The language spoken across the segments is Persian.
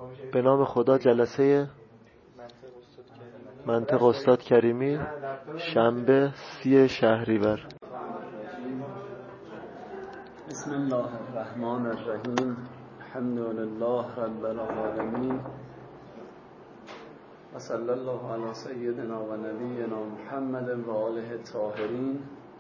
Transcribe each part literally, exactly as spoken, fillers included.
به نام خدا. جلسه منطق استاد کریمی، شنبه سی شهریور. بسم الله الرحمن الرحیم. الحمد لله رب العالمین و صلی الله علی سیدنا و نبینا محمد و آله الطاهرین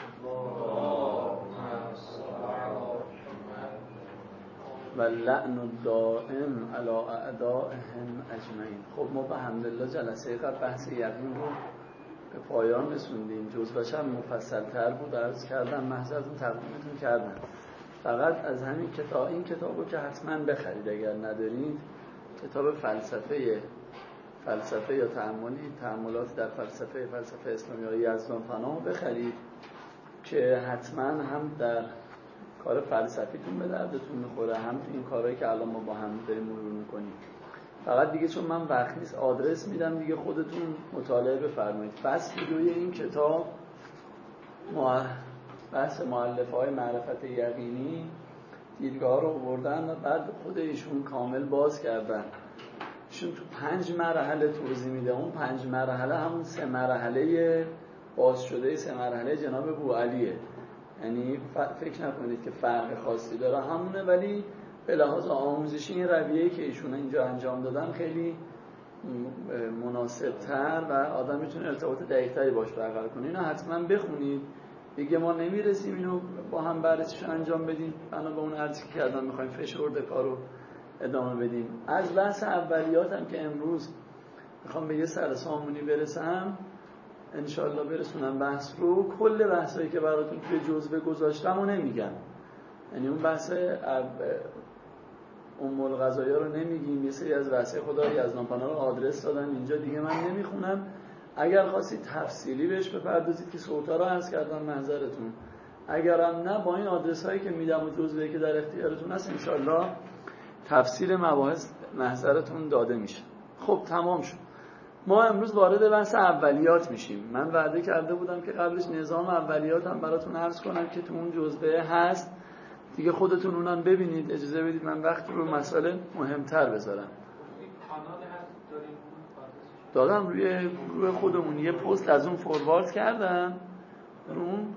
و لعن الدائم علی اعدائهم اجمعین. خب ما به حمدالله جلسه قبل بحث یقین رو به پایان رسوندیم. جزوه‌اش هم مفصل‌تر بود، عرض کردم، محضرتون تقدیمتون کردم. فقط از همین کتاب، این کتابو که حتما بخرید اگر ندارید، کتاب فلسفه فلسفه یا تأملی تأملات در فلسفه فلسفه اسلامی یا یزدان پناه بخرید که حتما هم در کار فلسفیتون به دردتون میخوره، هم تو این کارهایی که الان ما با هم داریم مرور میکنیم. فقط دیگه چون من وقت نیست آدرس میدم دیگه، خودتون مطالعه بفرمایید. فصل دوی این کتاب بحث مؤلفه‌های معرفت یقینی دیدگاه رو آوردن و بعد خود ایشون کامل باز کردن. ایشون تو پنج مرحله توضیح میده. اون پنج مرحله همون سه مرحله باز شده سه مرحله جناب بوعلیه. یعنی فکر نکنید که فرق خاصی داره، همونه، ولی به لحاظ آموزشی این رویه‌ای که ایشون اینجا انجام دادن خیلی مناسب‌تر و آدم میتونه ارتباط دقیق‌تری باش برقرار کنه. اینو حتما بخونید. دیگه ما نمیرسیم اینو با هم بررسیش انجام بدیم. بنا به اون عرضی که کردم می‌خوایم فشرده کارو ادامه بدیم. از بحث اولیاتم که امروز میخوام به یه سرسامونی برسم، انشالله برسونم بحث رو. کل بحثایی که براتون توی جزوه گذاشتم و نمیگم، یعنی اون بحث ام القضایا رو نمیگیم. یه سری از بحث خدا یزدان پناه رو آدرس دادم اینجا، دیگه من نمیخونم. اگر خواستید تفصیلی بهش بپردازید که صوتا رو عرض کردم محضرتون، اگرم نه با این آدرس هایی که میدم و جزوه‌ای که در اختیارتون هست انشالله تفصیل مباحث محضرتون داده میشه. خب تمام شد. ما امروز وارد بحث اولیات میشیم. من وعده کرده بودم که قبلش نظام اولیات هم براتون عرض کنم که تو اون جزوه هست، دیگه خودتون اونم ببینید. اجازه بدید من وقت رو مسئله مهمتر بذارم. دادم روی گروه خودمون یه پست از اون فوروارد کردم، رو اون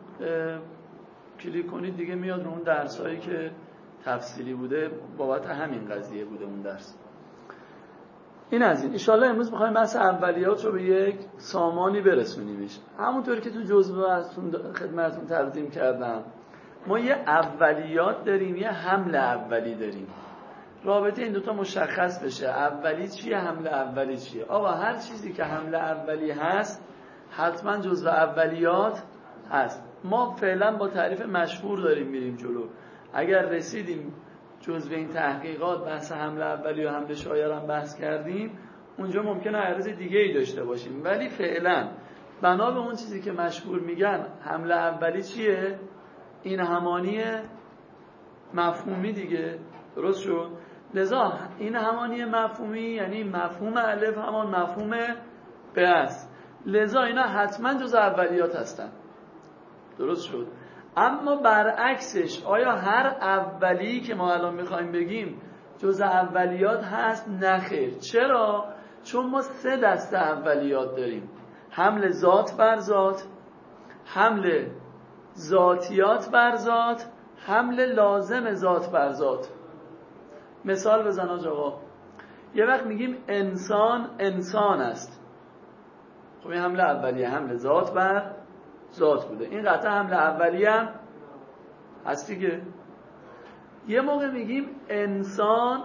کلیک کنید دیگه میاد رو اون درسایی که تفصیلی بوده. بابت همین قضیه بوده اون درس. این از این. انشالله امروز میخوایم بحث اولیات رو به یک سامانی برسونیمش. همونطور که تو جزوه خدمتتون تقدیم کردم، ما یه اولیات داریم، یه حمل اولی داریم. رابطه این دوتا مشخص بشه. اولی چیه، حمل اولی چیه. آقا هر چیزی که حمل اولی هست حتما جزوه اولیات هست. ما فعلا با تعریف مشهور داریم میریم جلو. اگر رسیدیم جزء این تحقیقات بحث حمل اولی و حمل شایع هم بحث کردیم، اونجا ممکنه عرض دیگه ای داشته باشیم، ولی فعلا بنا به اون چیزی که مشهور میگن حمل اولی چیه؟ این همانی مفهومی دیگه. درست شد؟ لذا این همانی مفهومی یعنی مفهوم الف همان مفهوم ب است. لذا اینا حتما جزء اولیات هستن. درست شد؟ اما برعکسش، آیا هر اولی که ما الان میخوایم بگیم جزء اولیات هست؟ نخیر. چرا؟ چون ما سه دسته اولیات داریم: حمل ذات بر ذات، حمل ذاتیات بر ذات، حمل لازم ذات بر ذات. مثال بزن آقا. یه وقت میگیم انسان انسان است، خب این حمل اولیه، حمل ذات بر ذات بوده. این قطعا حمل اولیه هم هست دیگه. یه موقع میگیم انسان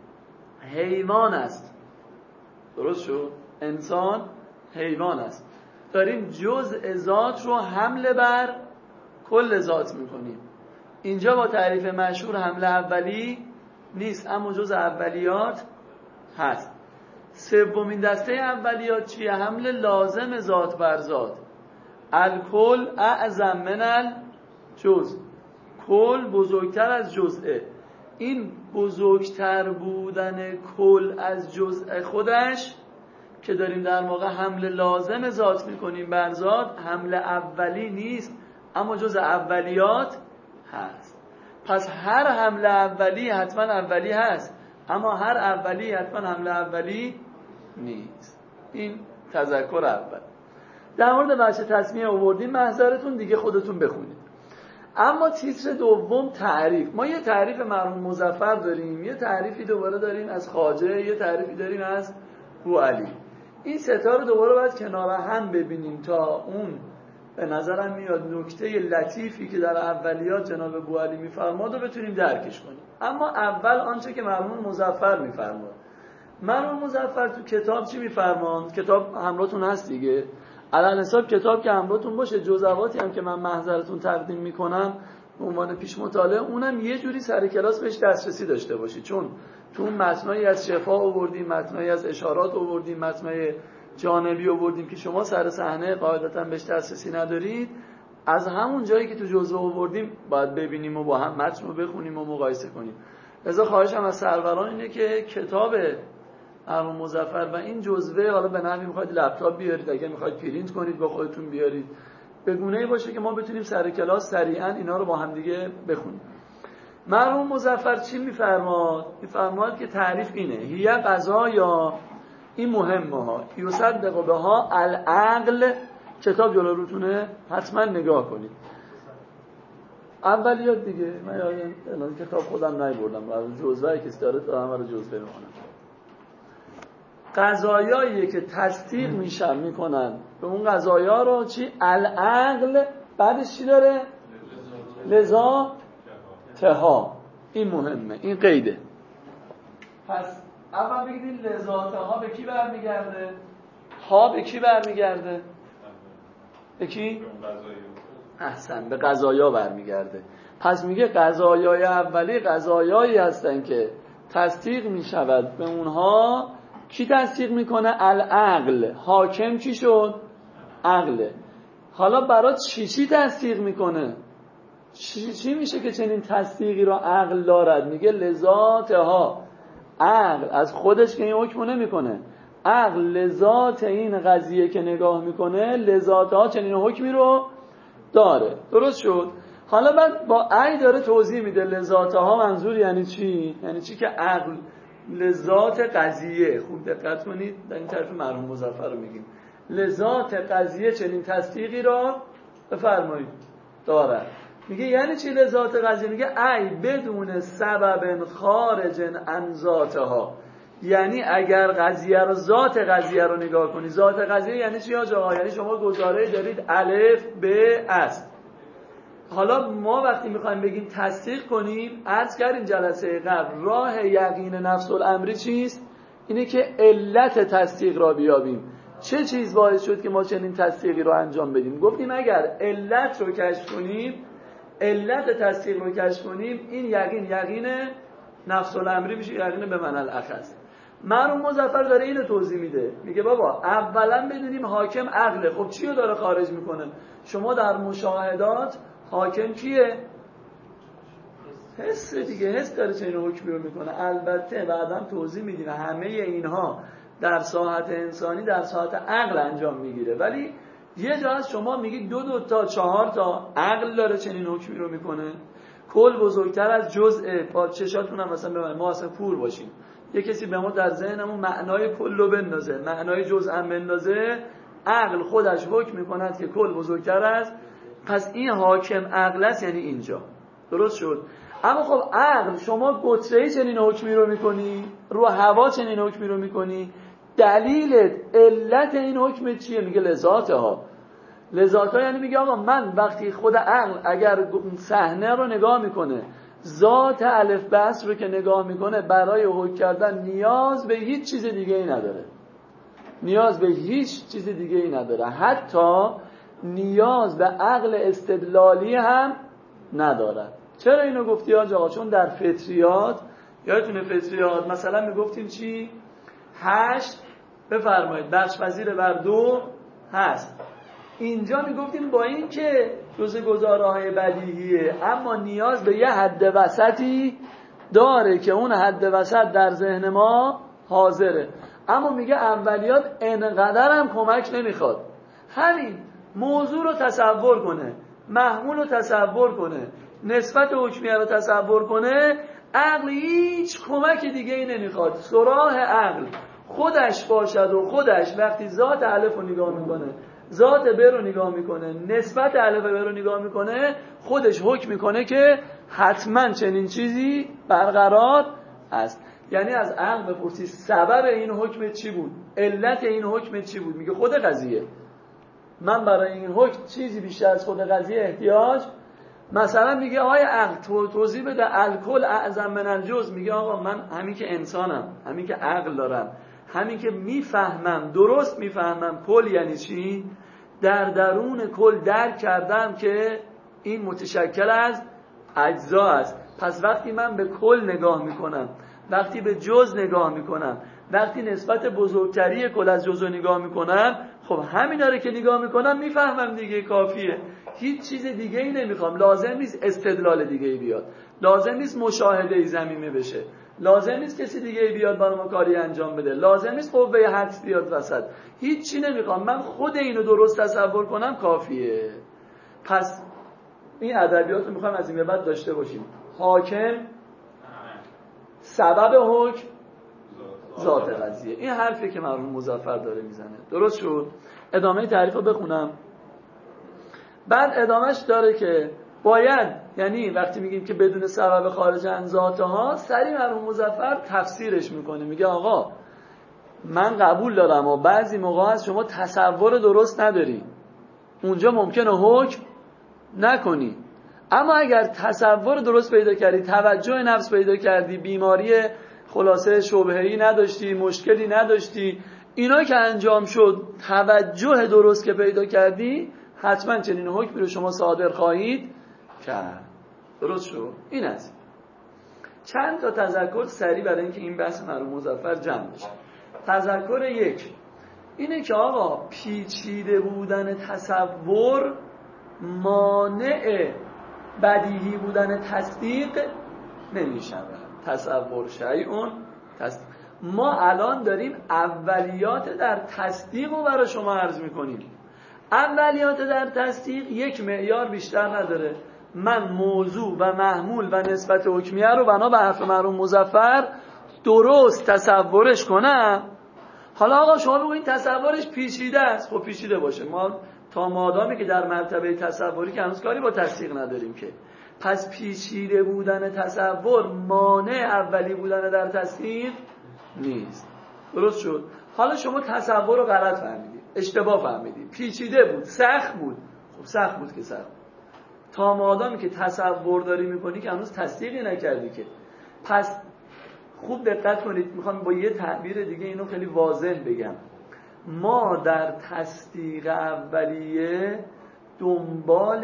حیوان است. درست شد؟ انسان حیوان است. داریم جزء ذات رو حمله بر کل ذات میکنیم. اینجا با تعریف مشهور حمله اولی نیست، اما جزء اولیات هست. سومین دسته اولیات چیه؟ حمل لازم ذات بر ذات. الکل اعظم من الجزء. کل بزرگتر از جزءه. این بزرگتر بودن کل از جزء خودش که داریم در واقع حمل لازم ذات میکنیم بر ذات، حمل اولی نیست، اما جزء اولیات هست. پس هر حمل اولی حتما اولی هست، اما هر اولی حتما حمله اولی نیست. این تذکر اول. در مورد بخش تسمیه آوردیم، محضرتون دیگه خودتون بخونید. اما تیتر دوم تعریف. ما یه تعریف مرحوم مظفر داریم، یه تعریفی دوباره داریم از خواجه، یه تعریفی داریم از بوعلی. این سه تا رو دوباره باید کنار هم ببینیم تا اون به نظرم میاد نکته لطیفی که در اولیات جناب بوعلی میفرماد رو بتونیم درکش کنیم. اما اول آنچه که مرحوم مظفر میفرماد. مرحوم مظفر تو کتاب چی میفرماد؟ کتاب همراهتون هست دیگه. علل حساب کتاب که همراهتون باشه، جزواتی هم که من محضرتون تقدیم میکنم به عنوان پیش مطالعه، اونم یه جوری سر کلاس بهش دسترسی داشته باشید، چون تو اون متنایی از شفا آوردیم، متنایی از اشارات آوردیم، متنای جانبی آوردیم که شما سر صحنه قاعدتا بهش دسترسی ندارید. از همون جایی که تو جزوه آوردیم باید ببینیم و با هم متن رو بخونیم و مقایسه کنیم. لذا خواهشم از سروران اینه که کتاب مرحوم مظفر و این جزوه، حالا به نحوی میخواید لپتاپ بیارید، اگه میخواید پرینت کنید با خودتون بیارید، به گونه‌ای باشه که ما بتونیم سر کلاس سریعا اینا رو با هم دیگه بخونیم. مرحوم مظفر چی میفرماد؟ میفرماد که تعریف اینه: هی قضایا، این مهمه ها، یصدق بها العقل. کتاب جلو روتونه، حتما نگاه کنید. اولیات دیگه، من الان کتاب خودم نمیبردم، جزوه کسی داره تا همه رو جزوه میخونم. قضایایی که تصدیق میشن میکنن به اون قضایا رو چی؟ العقل. بعدش چی داره؟ لذا تها. این مهمه، این قیده. پس اول بگید لذا تها به کی برمیگرده؟ ها به کی برمیگرده؟ به کی؟ احسن، به قضایا برمیگرده. پس میگه قضایای اولی قضایایی هستن که تصدیق میشود به اونها. کی تصدیق میکنه؟ العقل. حاکم چی شد؟ عقله. حالا برای چی چی تصدیق میکنه؟ چی چی میشه که چنین تصدیقی را عقل دارد؟ میگه لذاتها. عقل از خودش که این حکمو نمیکنه، عقل لذات این قضیه که نگاه میکنه، لذاتها چنین حکمی رو داره. درست شد؟ حالا بعد با ای داره توضیح میده لذاتها منظور یعنی چی؟ یعنی چی که عقل لذات قضیه، خوب دقت کنید در این طرف مرحوم مظفر رو میگیم، لذات قضیه چنین تصدیقی را بفرمایید دارد. میگه یعنی چی لذات قضیه؟ میگه ای بدون سبب خارج عن ذاتها. یعنی اگر قضیه رو، ذات قضیه رو نگاه کنی، ذات قضیه یعنی چی آقا؟ یعنی شما گزاره دارید الف به است. حالا ما وقتی میخوایم بگیم تصدیق کنیم، عرض کردیم جلسه قبل، راه یقین نفس الامری چیست؟ اینه که علت تصدیق را بیابیم. چه چیز باعث شد که ما چنین تصدیقی رو انجام بدیم؟ گفتیم اگر علت رو کشف کنیم، علت تصدیق رو کشف کنیم، این یقین یقین نفس الامری میشه، یقین به معنی الاخص. مرحوم مظفر داره اینو توضیح میده، میگه بابا اولا بدونیم حاکم عقله. خب چی رو داره خارج میکنه؟ شما در مشاهدات حاکم کیه؟ حس دیگه، حس داره چه اینو حکمی رو میکنه. البته بعدم توضیح میدیم همه اینها در ساحت انسانی در ساحت عقل انجام میگیره، ولی یه جا از شما میگی دو دو تا چهار تا عقل داره چنین حکمی رو میکنه. کل بزرگتر از جزء. با چشاتون هم مثلا ببینید، ما اصلا کور باشیم، یه کسی به ما در ذهنمون معنای کل رو بندازه، معنای جزء هم بندازه، عقل خودش حکم میکند که کل بزرگتر از. پس این حاکم عقل است، یعنی اینجا. درست شد؟ اما خب عقل، شما گتره‌ای چنین حکمی رو میکنی، رو هوا چنین حکمی رو میکنی، دلیلت، علت این حکم چیه؟ میگه لذاتها. لذاتها یعنی میگه آقا من وقتی خود عقل اگر صحنه رو نگاه میکنه، ذات الف بس رو که نگاه میکنه، برای حکم کردن نیاز به هیچ چیز دیگه ای نداره. نیاز به هیچ چیز دیگه ای نداره. حتی نیاز به عقل استدلالی هم ندارد. چرا اینو گفتی آقا؟ چون در فطریات، یادتونه فطریات مثلا میگفتیم چی؟ هشت بفرمایید بخش پذیر بر دو هست. اینجا میگفتیم با این که جزء گزاره‌های بدیهیه، اما نیاز به یه حد وسطی داره که اون حد وسط در ذهن ما حاضره. اما میگه اولیات انقدر هم کمک نمیخواد. همین موضوع رو تصور کنه، محمول رو تصور کنه، نسبت حکمیه رو تصور کنه، عقل هیچ کمک دیگه ای نمیخواد، سراح عقل خودش باشد و خودش وقتی ذات الف رو نگاه میکنه، ذات ب رو نگاه میکنه، نسبت الف ب رو نگاه میکنه، خودش حکم میکنه که حتما چنین چیزی برقرار است. یعنی از عقل بپرسی سبب این حکم چی بود، علت این حکم چی بود، میگه خود قضیه. من برای این حکم چیزی بیشتر از خود قضیه احتیاج، مثلا میگه آقای عقل تو توضیح بده الکل اعظم من الجزء، میگه آقا من همین که انسانم، همین که عقل دارم، همین که میفهمم، درست میفهمم کل یعنی چی، در درون کل درک کردم که این متشکل از اجزا است. پس وقتی من به کل نگاه میکنم، وقتی به جز نگاه میکنم، وقتی نسبت بزرگتری کل از جزء نگاه میکنم، خب همین داره که نگاه میکنم میفهمم دیگه، کافیه. هیچ چیز دیگه ای نمیخوام، لازم نیست استدلال دیگه ای بیاد، لازم نیست مشاهده ای زمینه بشه، لازم نیست کسی دیگه ای بیاد برای ما کاری انجام بده، لازم نیست قوه حدس بیاد وسط، هیچ چی نمیخوام، من خود اینو درست تصور کنم کافیه. پس این ادبیات رو میخوام از این به بعد داشته باشیم. حاکم، سبب حکم، ذات قضیه. این حرفی که مرحوم مظفر داره میزنه درست شد؟ ادامه تعریف رو بخونم. بعد ادامهش داره که باید، یعنی وقتی میگیم که بدون سبب خارج عن ذات ها، سری مرحوم مظفر تفسیرش میکنه، میگه آقا من قبول دارم و بعضی موقع هست شما تصور درست نداری، اونجا ممکنه حکم نکنی، اما اگر تصور درست پیدا کردی، توجه نفس پیدا کردی، بیماری خلاصه شبهه‌ای نداشتی، مشکلی نداشتی، اینا که انجام شد، توجه درست که پیدا کردی، حتما چنین حکمی رو شما صادر خواهید کرد. درست شد؟ این است. چند تا تذکر سریع برای اینکه این بحث مرحوم مظفر جمع بشه. تذکر یک اینه که آقا پیچیده بودن تصور مانع بدیهی بودن تصدیق نمیشود. تصور شیئون تصدیق. ما الان داریم اولیات در تصدیق رو برای شما عرض میکنیم. اولیات در تصدیق یک معیار بیشتر نداره، من موضوع و محمول و نسبت حکمیه رو بنا به حرف مرحوم مظفر درست تصورش کنم. حالا آقا شما بگوین تصورش پیچیده است، خب پیچیده باشه، ما تا مادامی که در مرتبه تصوری که هنوز کاری با تصدیق نداریم که، پس پیچیده بودن تصور مانع اولی بودن در تصدیق نیست. درست شد؟ حالا شما تصور رو غلط فهمیدید، اشتباه فهمیدید، پیچیده بود، سخت بود، خب سخت بود که سخت بود. تا مادامی که تصور داری میکنی که هنوز تصدیقی نکردی که. پس خوب دقت کنید، میخوام با یه تعبیر دیگه اینو خیلی واضح بگم. ما در تصدیق اولیه دنبال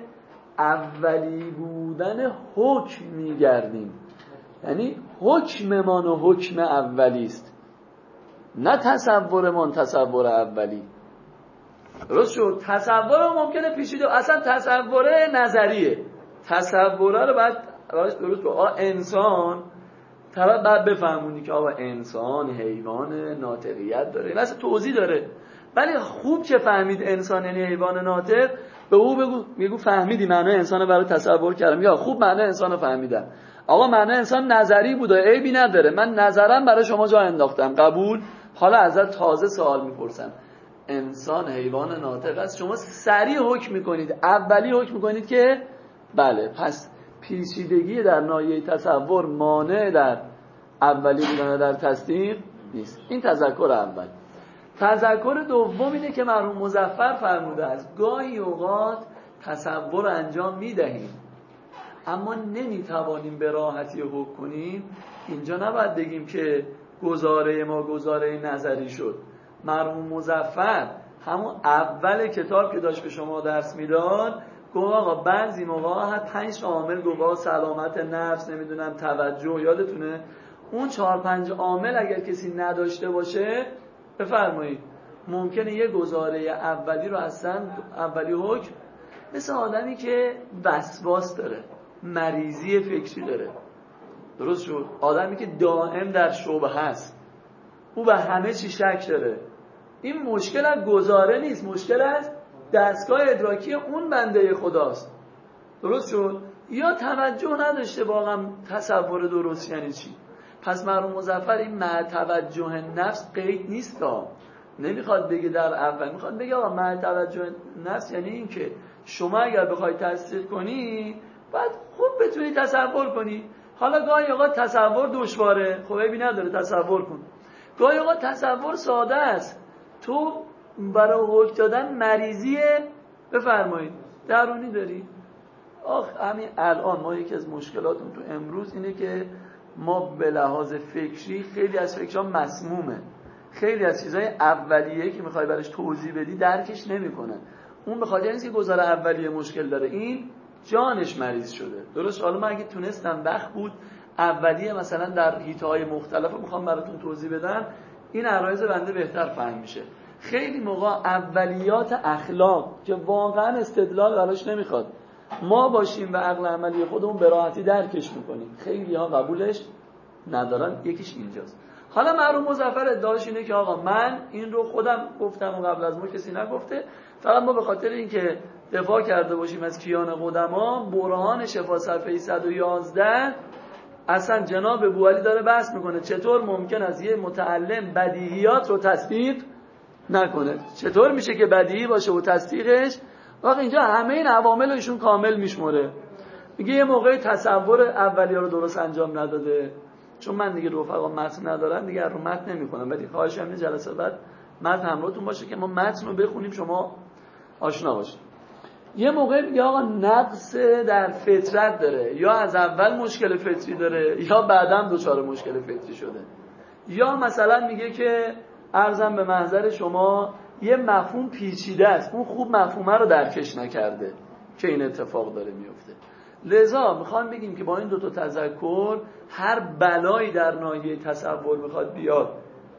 اولی بودن حکم میگردیم، یعنی حکممان و حکم اولی است، نه تصورمان تصور اولی. درست شد؟ تصور ممکنه پیچیده، اصلا تصور نظریه، تصوره رو باید درست با آه انسان طبعا بعد بفهمونی که آقا انسان حیوان ناطقیت داره، این اصلا توضیح داره، ولی خوب که فهمید انسان یعنی حیوان ناطق، به او بگو میگو فهمیدی معنی انسان رو برای تصور کردم، یا خوب معنی انسان رو فهمیدم، آقا معنی انسان نظری بود و عیبی نداره، من نظرم برای شما جا انداختم، قبول. حالا ازت تازه سوال میپرسم، انسان حیوان ناطق است، شما سریع حکم میکنید، اولی حکم میکنید که بله، پس پیچیدگی در ناحیه تصور مانع در اولی بودن در تصدیق نیست. این تذکر اول. تذکر دوم اینه که مرحوم مظفر فرموده است گاهی اوقات تصور انجام میدهیم اما نمیتوانیم به راحتی حکم کنیم. اینجا نباید بگیم که گزاره ما گزاره نظری شد. مرحوم مظفر همون اول کتاب که داشت به شما درس میداد گفت آقا بعضی موقع پنج عامل گفت، سلامت نفس، نمیدونم توجه، یادتونه اون چهار پنج عامل اگر کسی نداشته باشه بفرمایید ممکنه یه گزاره اولی رو اصلا اولی حکم، مثل آدمی که وسواس داره، مریضی فکری داره، درست شد، آدمی که دائم در شبهه هست، او به همه چی شک داره، این مشکل از گزاره نیست، مشکل از دستگاه ادراکی اون بنده خداست. درست شد؟ یا توجه نداشته واقعا تصور درست یعنی چی. پس مرحوم مظفر این مع توجه نفس قید نیست ها، نمیخواد بگه در اول، میخواد بگه آقا مع توجه نفس یعنی این که شما اگر بخوای تصدیق کنی باید خوب بتونی تصور کنی. حالا گاهی اوقات تصور دشواره، خب عیبی نداره تصور کن. گاهی اوقات تصور ساده است، تو برای حکم دادن مریضی بفرمایید درونی داری. آخ همین الان ما یکی از مشکلاتمون تو امروز اینه که ما به لحاظ فکری خیلی از فکرها مسمومه، خیلی از چیزهای اولیه که میخوای براش توضیح بدی درکش نمیکنه. اون به خاطر اینکه گذار اولیه مشکل داره، این جانش مریض شده. درست حالا من اگه تونستم وقت بود اولیه مثلا در حیطه‌های مختلف میخوام براتون توضیح بدم، این عرایض بنده بهتر فهم میشه. خیلی موقع اولیات اخلاق که واقعا استدلال براش نمیخواد ما باشیم و عقل عملی خودمون به راحتی درکش میکنیم، خیلی ها قبولش ندارن. یکیش اینجاست. حالا مرحوم مظفر ادعاش اینه که آقا من این رو خودم گفتم و قبل از ما کسی نگفته، فقط ما به خاطر اینکه دفاع کرده باشیم از کیان قدما، برهان شفا صفحه صد و یازده اصلا جناب بوعلی داره بحث میکنه چطور ممکن است یه متعلم بدیهیات رو تصدیق نکنه، چطور میشه که بدیهی باشه و تصدیقش. واقعا اینجا همه این عوامل ایشون کامل میشمره. میگه یه موقعی تصور اولیه رو درست انجام نداده، چون من دیگه رفقا متن ندارم دیگه رو متن نمیکنم، ولی خواهش همین جلسه بعد متن همراهتون باشه که ما متن رو بخونیم شما آشنا باشید. یه موقع میگه آقا نقص در فطرت داره، یا از اول مشکل فطری داره یا بعداً دچار مشکل فطری شده، یا مثلا میگه که عرضم به محضر شما یه مفهوم پیچیده است، اون خوب مفهومه رو درکش نکرده که این اتفاق داره میفته. لذا میخوام بگیم که با این دو تا تذکر هر بلایی در ناحیه تصور میخواد بیاد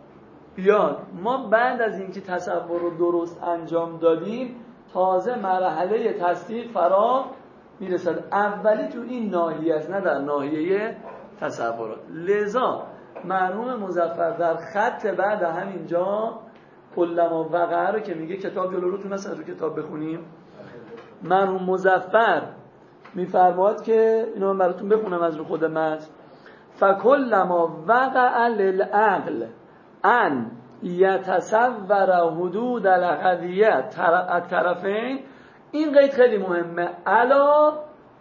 بیاد ما بعد از اینکه تصور رو درست انجام دادیم تازه مرحله تصدیق فرا میرسد. اولی تو این ناحیه است نه در ناحیه تصورات. لذا مرحوم مظفر در خط بعد همینجا کلما وقع رو که میگه کتاب جلو روتون هست رو کتاب بخونیم، مرحوم مظفر میفرماد که اینو من براتون بخونم از رو خود متن. فکلما وقع للعقل ان یتصور حدود القضیه الطرفین، این قید خیلی مهمه، علا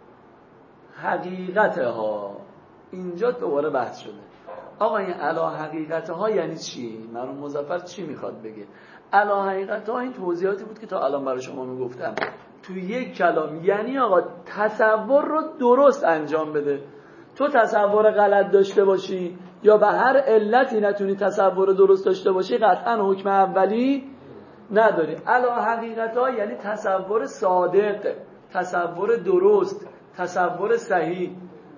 حقیقتها. اینجا دوباره بحث شده آقا این علا حقیقتها یعنی چی؟ مرحوم مظفر چی میخواد بگه؟ علا حقیقتها این توضیحاتی بود که تا الان برای شما میگفتم تو یک کلام. یعنی آقا تصور رو درست انجام بده. تو تصور غلط داشته باشی یا به هر علتی نتونی تصور درست داشته باشی قطعا حکم اولی نداری. علا حقیقتها یعنی تصور صادق، تصور درست، تصور صحیح.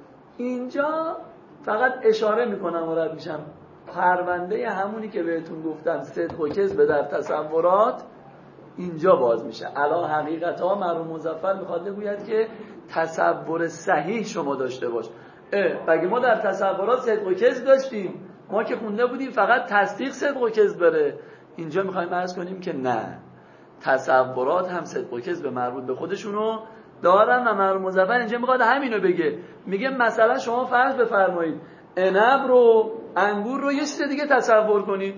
اینجا فقط اشاره میکنم و رد میشم، پرونده همونی که بهتون گفتم صدق و کذب در تصورات اینجا باز میشه. علا حقیقتها مرحوم مظفر میخواد بگوید که تصور صحیح شما داشته باش. بگه ما در تصورات صدق و کذب داشتیم، ما که خونده بودیم فقط تصدیق صدق و کذب داره. اینجا میخوایم عرض کنیم که نه، تصورات هم صدق و کذب مربوط به خودشونو دارن و مرحوم مظفر اینجا میخواد همینو بگه. میگه مثلا شما فرض بفرمایید عنب رو، انگور رو یه چیز دیگه تصور کنید.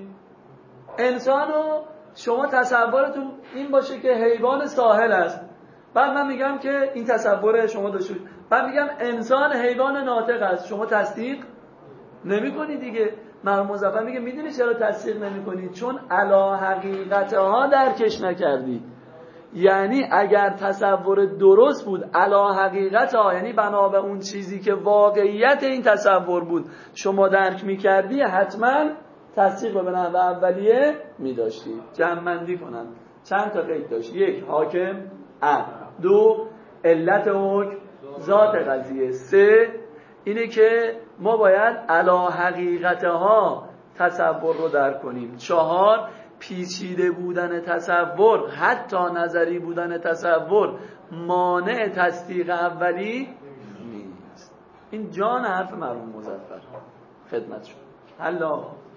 انسانو شما تصورتون این باشه که حیوان ساحل است، بعد من میگم که این تصور شما داشتید، بعد میگم انسان حیوان ناطق است، شما تصدیق نمی کنی دیگه. مرحوم مظفر میگه میدونی چرا تصدیق نمی کنی؟ چون علا حقیقتها درکش نکردی. یعنی اگر تصور درست بود علا حقیقتها، یعنی بنا به اون چیزی که واقعیت این تصور بود شما درک میکردی، حتما تصدیق رو به نحو اولیه میداشتی. جمع‌بندی کنم چند تا قید داشت: یک، حاکم، ا دو، علت حکم، ذات قضیه، سه، اینه که ما باید علا حقیقتها تصور رو درک کنیم، چهار، پیچیده بودن تصور، حتی نظری بودن تصور، مانع تصدیق اولی نیست. این جان حرف مرحوم مظفر خدمت شد. حالا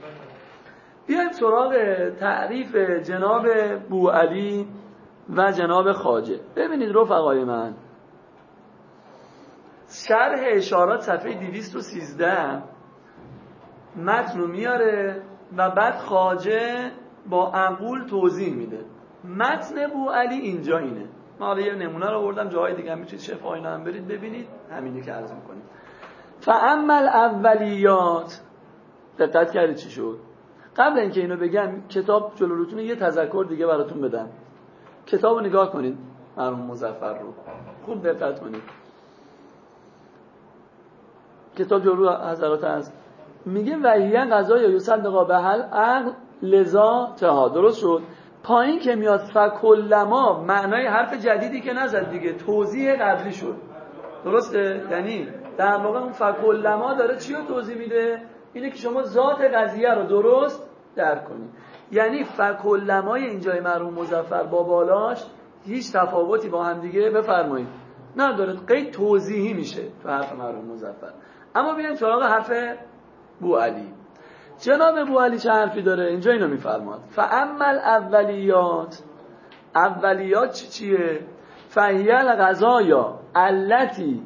بیایم سراغ تعریف جناب بوعلی و جناب خواجه. ببینید رفقای من، شرح اشارات صفحه دویست و سیزده متن رو میاره و بعد خواجه با انقول توضیح میده. متن بوعلی اینجا اینه. من حالا یه نمونه رو آوردم، جاهای دیگه هم میتونید شفا اینا هم برید ببینید، همینی که عرض میکنیم. فاما الاولیات، دقت کردید چی شد؟ قبل اینکه اینو بگم کتاب جلو روتون یه تذکر دیگه براتون بدم. کتابو نگاه کنید، مرحوم مظفر رو خوب دقت کنید. کتاب جلو حضرات از میگه وحیه قضای یصدق به حل عقل لذا تها. درست شد؟ پایین که میاد فکلما معنای حرف جدیدی که نزد دیگه، توضیح قبلی شد. درسته؟ یعنی در واقع اون فکلما داره چی رو توضیح میده؟ اینه که شما ذات قضیه رو درست درک کنید. یعنی فکلمای اینجای مرحوم مظفر با بالاش هیچ تفاوتی با هم دیگه بفرمایید نداره، قید توضیحی میشه تو حرف مرحوم مظفر. اما بیایم سراغ حرف بوعلی. جناب بوعلی چه حرفی داره؟ اینجا اینو میفرماد فاما الاولیات، اولیات چی چیه؟ فهی القضایا التی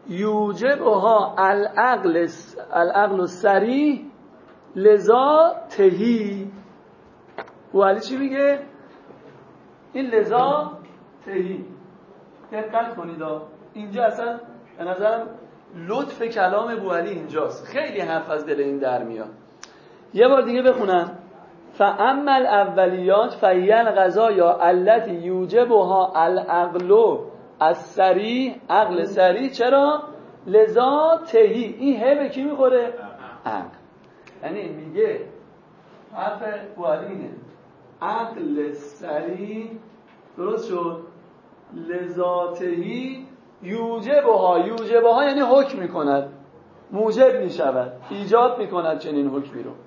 یوجبها العقل العقل الصریح لذا تهی. بوعلی چی میگه؟ این لذا تهی، دقت کنید اینجا اصلا به نظرم لطف کلام بوعلی اینجاست، خیلی حرف از دل این در میاد. یه بار دیگه بخونم فاما الاولیات فهی القضایا التی یوجبها العقل الصریح، عقل صریح. چرا؟ لذا تهی. این ه به کی میخوره؟ عقل. یعنی میگه حرف بوعلی اینه عقل صریح، درست شد، لذا تهی یوجبها. یوجبها یعنی حکم میکند، موجب میشود، ایجاد میکند چنین حکمی رو.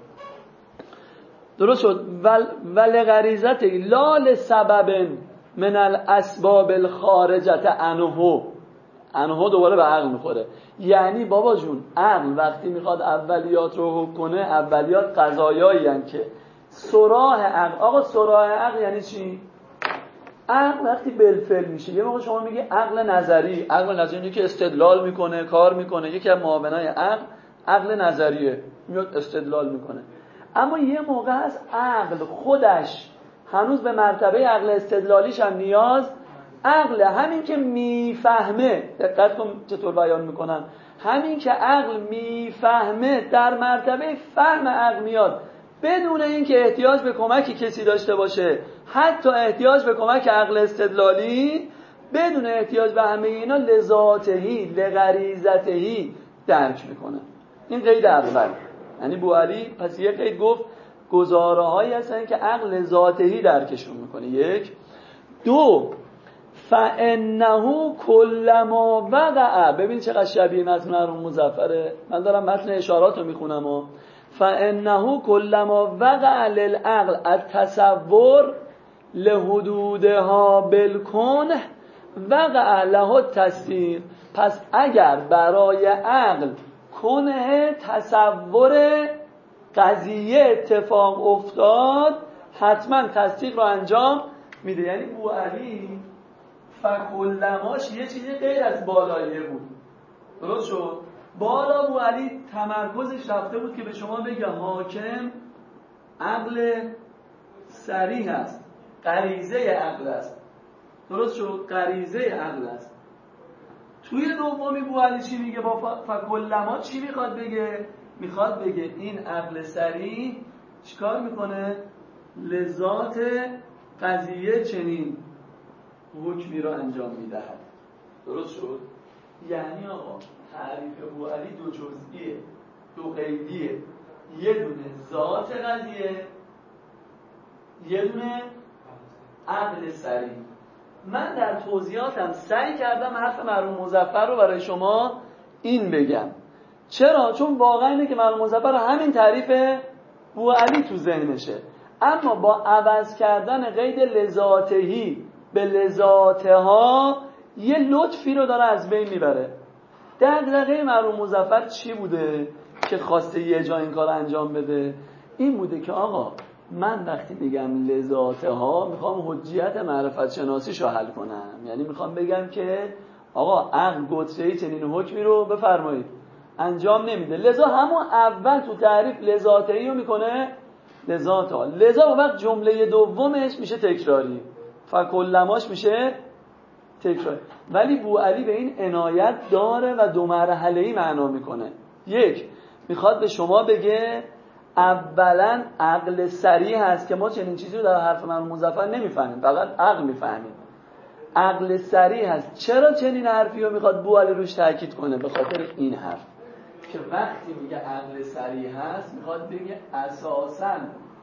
درست شد. ول غریزت لا لسبب من الاسباب الخارجه عنه. عنه دوباره به عقل میخوره. یعنی بابا جون عقل وقتی میخواد اولیات رو حکم کنه، اولیات قضایایی هستند که صراح عقل. آقا صراح عقل یعنی چی؟ عقل وقتی بالفعل میشه. یه موقع شما میگی عقل نظری، عقل نظری اینه که استدلال میکنه، کار میکنه. یکی از معاونای عقل عقل نظریه، میاد استدلال میکنه. اما یه موقع هست عقل خودش هنوز به مرتبه عقل استدلالیش هم نیاز عقل، همین که میفهمه. دقت کن چطور بیان میکنن. همین که عقل میفهمه، در مرتبه فهم عقل میاد، بدون اینکه احتیاج به کمکی کسی داشته باشه، حتی احتیاج به کمک عقل استدلالی، بدون احتیاج به همه اینا لذاتهی لغریزتهی درک میکنه. این قید اول. یعنی بوعلی پس یک قید گفت گزاره هایی هستن که عقل ذاتهی درکشون میکنه. یک. دو، فانه کلما وقع. ببین چقدر شبیه متن مرحوم مظفره. من دارم متن اشارات رو میخونم و فانه کلما وقع للعقل التصور لحدودها بالکون وقع له التصدیق. پس اگر برای عقل کنه تصور قضیه اتفاق افتاد، حتما تصدیق رو انجام میده. یعنی بوعلی فکلماش یه چیزی غیر از بالاییه بود. درست شد؟ بالا بوعلی تمرکزش رفته بود که به شما بگه حاکم عقل صریح است، غریزه عقل است. درست شد؟ غریزه عقل است. توی دومی بوعلی چی میگه؟ با فکلما چی میخواد بگه؟ میخواد بگه این عقل صریح چیکار میکنه؟ لذات قضیه چنین حکمی رو انجام میدهد. درست شد؟ یعنی آقا تعریف بوعلی دو جزئیه، دو قیدیه. یه دونه ذات قضیه، یه دونه عقل صریح. من در توضیحاتم سعی کردم حرف مرحوم مظفر رو برای شما این بگم. چرا؟ چون واقعا اینه که مرحوم مظفر همین تعریف بوعلی تو ذهنشه، اما با عوض کردن قید لذاتهی به لذاتها یه لطفی رو داره از بین میبره. دغدغه مرحوم مظفر چی بوده که خواسته یه جا این کار انجام بده؟ این بوده که آقا من وقتی میگم لذاتها میخوام حجیت معرفت شناسیشو حل کنم. یعنی میخوام بگم که آقا عقل گتره‌ای چنین حکمی رو بفرمایید انجام نمیده، لذا همون اول تو تعریف لذاته‌ای رو میکنه لذاتا، لذا اون وقت جمله دومش میشه تکراری، فکلماش میشه تکراری. ولی بوعلی به این عنایت داره و دو مرحله‌ای معنا میکنه. یک، میخواد به شما بگه اولا عقل صریح هست که ما چنین چیزی رو در حرف مرحوم مظفر نمیفهمیم، فقط عقل میفهمیم. عقل صریح هست. چرا چنین حرفی رو میخواد بوعلی روش تاکید کنه؟ به خاطر این حرف که وقتی میگه عقل صریح هست میخواد بگه اساساً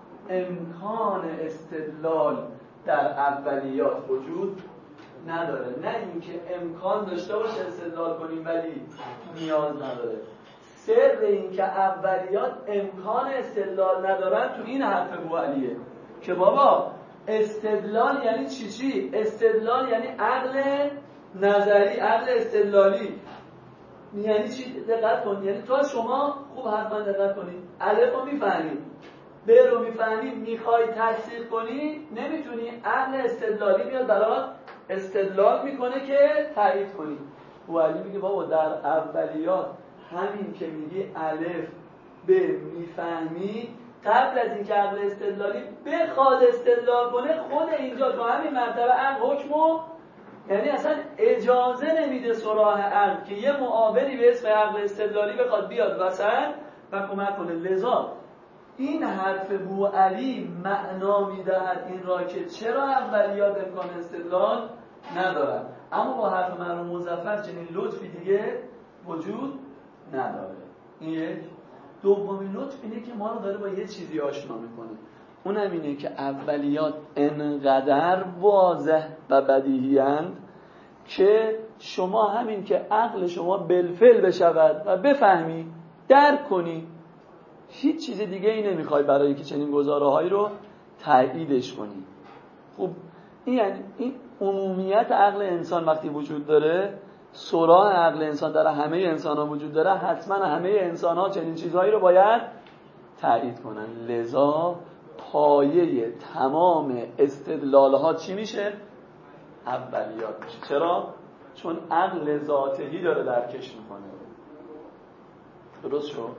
امکان استدلال در اولیات وجود نداره، نه اینکه امکان داشته باشه استدلال کنیم ولی نیاز نداره. سر این که اولیات امکان استدلال ندارن تو این حرف بوعلیه که بابا استدلال یعنی چی چی؟ استدلال یعنی عقل نظری، عقل استدلالی. یعنی چی؟ دقت کن، یعنی تو شما خوب حتما دقت کنید، الف رو میفهمید، ب رو میفهمید، میخوای تصدیق کنی نمیتونی، عقل استدلالی میاد برات استدلال میکنه که تایید کنی. بوعلی میگه بابا در اولیات همین که میگی الف ب میفهمی، قبل از اینکه عقل استدلالی بخواد استدلال کنه خود اینجا تو همین مرتبه عقل حکمو، یعنی اصلا اجازه نمیده سراغ عقل که یه معاونی به اسم عقل استدلالی بخواد بیاد وسط و کمک کنه. لذا این حرف بوعلی معنا میدهد این را که چرا اولیات امکان استدلال ندارن، اما با حرف مرحوم مظفر چنین لطفی دیگه وجود نداره. این یک. دومین لطف اینه که ما رو داره با یه چیزی آشنا میکنه، اونم اینه که اولیات انقدر واضح و بدیهی‌اند که شما همین که عقل شما بالفعل بشود و بفهمی درک کنی، هیچ چیز دیگه ای نمیخوای برای اینکه چنین گزاره‌هایی رو تاییدش کنی. خب این یعنی این عمومیت عقل انسان وقتی وجود داره، سراغ عقل انسان در همه انسان‌ها وجود داره، حتما همه انسان‌ها چنین چیزهایی رو باید تایید کنن. لذا پایه تمام استدلال‌ها چی میشه؟ اولیات میشه. چرا؟ چون عقل ذاتهی داره درکش میکنه. درست شد؟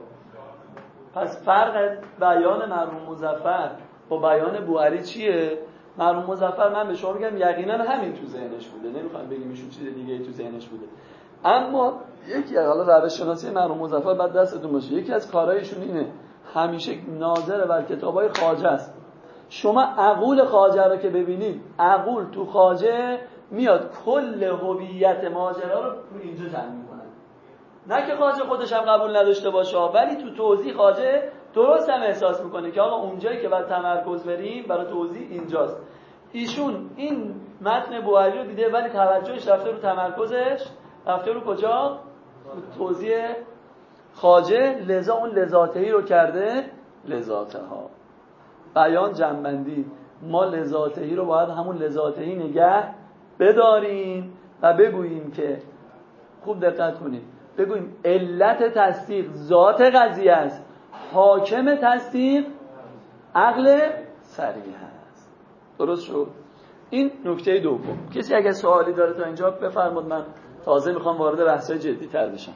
پس فرق بیان مرحوم مظفر با بیان بوعلی چیه؟ مرحوم مظفر من به شما میگم یقینا همین تو ذهنش بوده، نمیخوام بگیم ایشون چیز دیگه ای تو ذهنش بوده، اما یکی حالا روش شناسی مرحوم مظفر بعد دستتون باشه، یکی از کارهایشون اینه همیشه ناظر بر کتابای خواجه است. شما عقول خواجه رو که ببینید، عقول تو خواجه میاد کل هویت ماجرا رو اینجا جمع میکنه. نه که خواجه خودش هم قبول نداشته باشه، ولی تو توضیح خواجه درست هم احساس میکنه که آقا اونجایی که باید تمرکز بریم برای توضیح اینجاست. ایشون این متن بوعلی رو دیده ولی توجهش رفته رو تمرکزش رفته رو کجا؟ توضیح خواجه، لذا اون لذاتهی رو کرده لذاته ها. بیان جنبندی، ما لذاتهی رو باید همون لذاتهی نگه بداریم و بگوییم که خوب دقت کنید، بگوییم علت تصدیق ذات قضیه است، حاکم تصدیق عقل صریح است. درست شد؟ این نکته دوم. کسی اگه سوالی داره تا اینجا بفرماد، من تازه میخوام وارد بحث‌های جدی تر بشم.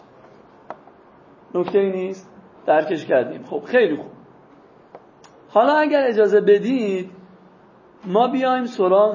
نکته ای نیست؟ درکش کردیم. خب خیلی خوب. حالا اگر اجازه بدید ما بیایم سراغ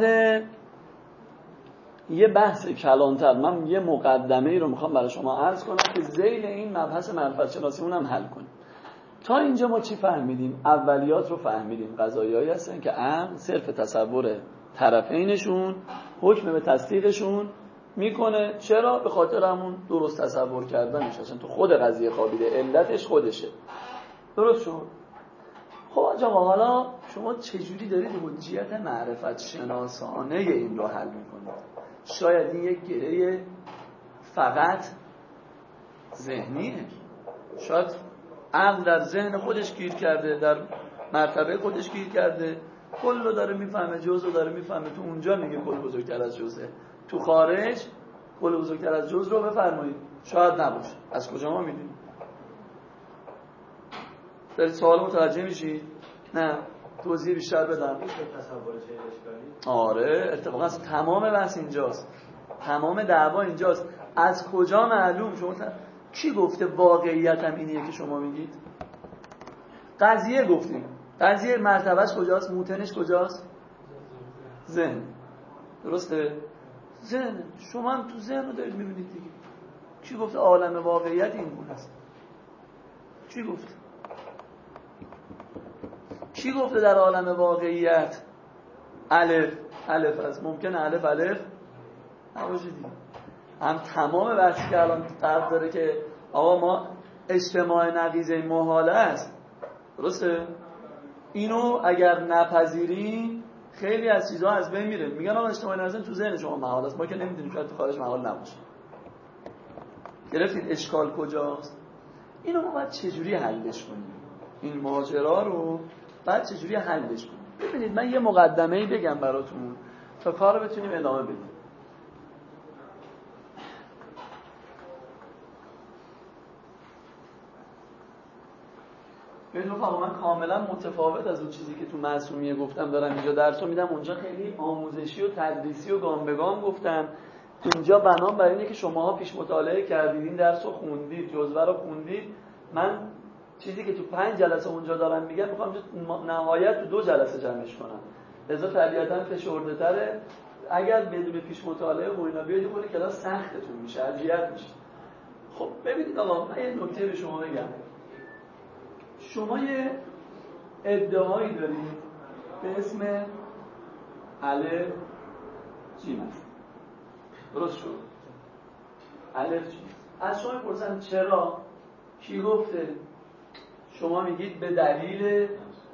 یه بحث کلانتر. من یه مقدمه ای رو میخوام برای شما عرض کنم که ذیل این مبحث معرفت شناسی اونم حل کنیم. تا اینجا ما چی فهمیدیم؟ اولیات رو فهمیدیم، قضایایی هستن که عقل صرف تصور طرفینشون حکم به تصدیقشون میکنه. چرا؟ به خاطر همون درست تصور کردنش، اصلا تو خود قضیه خوابیده، علتش خودشه. درست شد؟ خب آقا حالا شما چجوری دارید حجیت معرفت شناسانه این رو حل میکنید؟ شاید این یک گره فقط ذهنیه، شاید عقل در ذهن خودش گیر کرده، در مرتبه خودش گیر کرده، کل رو داره میفهمه، جز رو داره میفهمه، تو اونجا میگه کل بزرگتر از جزه، تو خارج کل بزرگتر از جز رو بفرمایید، شاید نباشه. از کجا ما میدونیم؟ دارید سوال متوجه میشید؟ نه توضیح بیشتر بدم. آره اتفاقا تمام بحث اینجاست. تمام دعوا اینجاست. از کجا معلوم؟ شما تا... کی گفته واقعیت هم اینیه که شما میگید؟ قضیه گفتیم. قضیه مرتبهش کجاست؟ موتنش کجاست؟ ذهن. درسته؟ ذهن. شما هم تو ذهن رو دارید میبینید دیگه. کی گفته عالم واقعیت این گونه است؟ کی گفته؟ کی گفته در عالم واقعیت الف الف است؟ ممکنه الف الف نباشه دیگه. هم تمام بحثی که الان فرق داره که آقا ما اجتماع نقیضه محاله است، درسته؟ اینو اگر نپذیریم خیلی از چیزها از بین میره. میگن آقا اجتماع نقیضه تو ذهن شما محال است، ما که نمیدونیم شاید تو خارج محال نباشه. گرفتید اشکال کجاست؟ اینو ما باید چجوری حلش کنیم؟ این ماجرا رو باید چجوری حلش کنیم؟ ببینید من یه مقدمه‌ای بگم براتون تا کار رو بتونیم ادامه بدیم. ببین رفقا من کاملا متفاوت از اون چیزی که تو معصومیه گفتم دارم اینجا درس رو میدم. اونجا خیلی آموزشی و تدریسی و گام به گام گفتم. اینجا بنام بر اینه که شماها پیش مطالعه کردید، این درس رو خوندید، جزوه رو خوندید. من چیزی که تو پنج جلسه اونجا دارم میگم میخوام نهایت تو دو جلسه جمعش کنم. لذا طبیعتاً فشرده تره. اگر بدون پیش مطالعه و اینا بیاید کنید کلاس سختتون میشه، اذیت میشه. خب ببینید آقا من یه نکته به شما بگم. شما یه ادعایی دارید به اسم الف جیم است. درست شد؟ الف جیم. از شما پرسن چرا؟ کی گفته؟ شما میگید به دلیل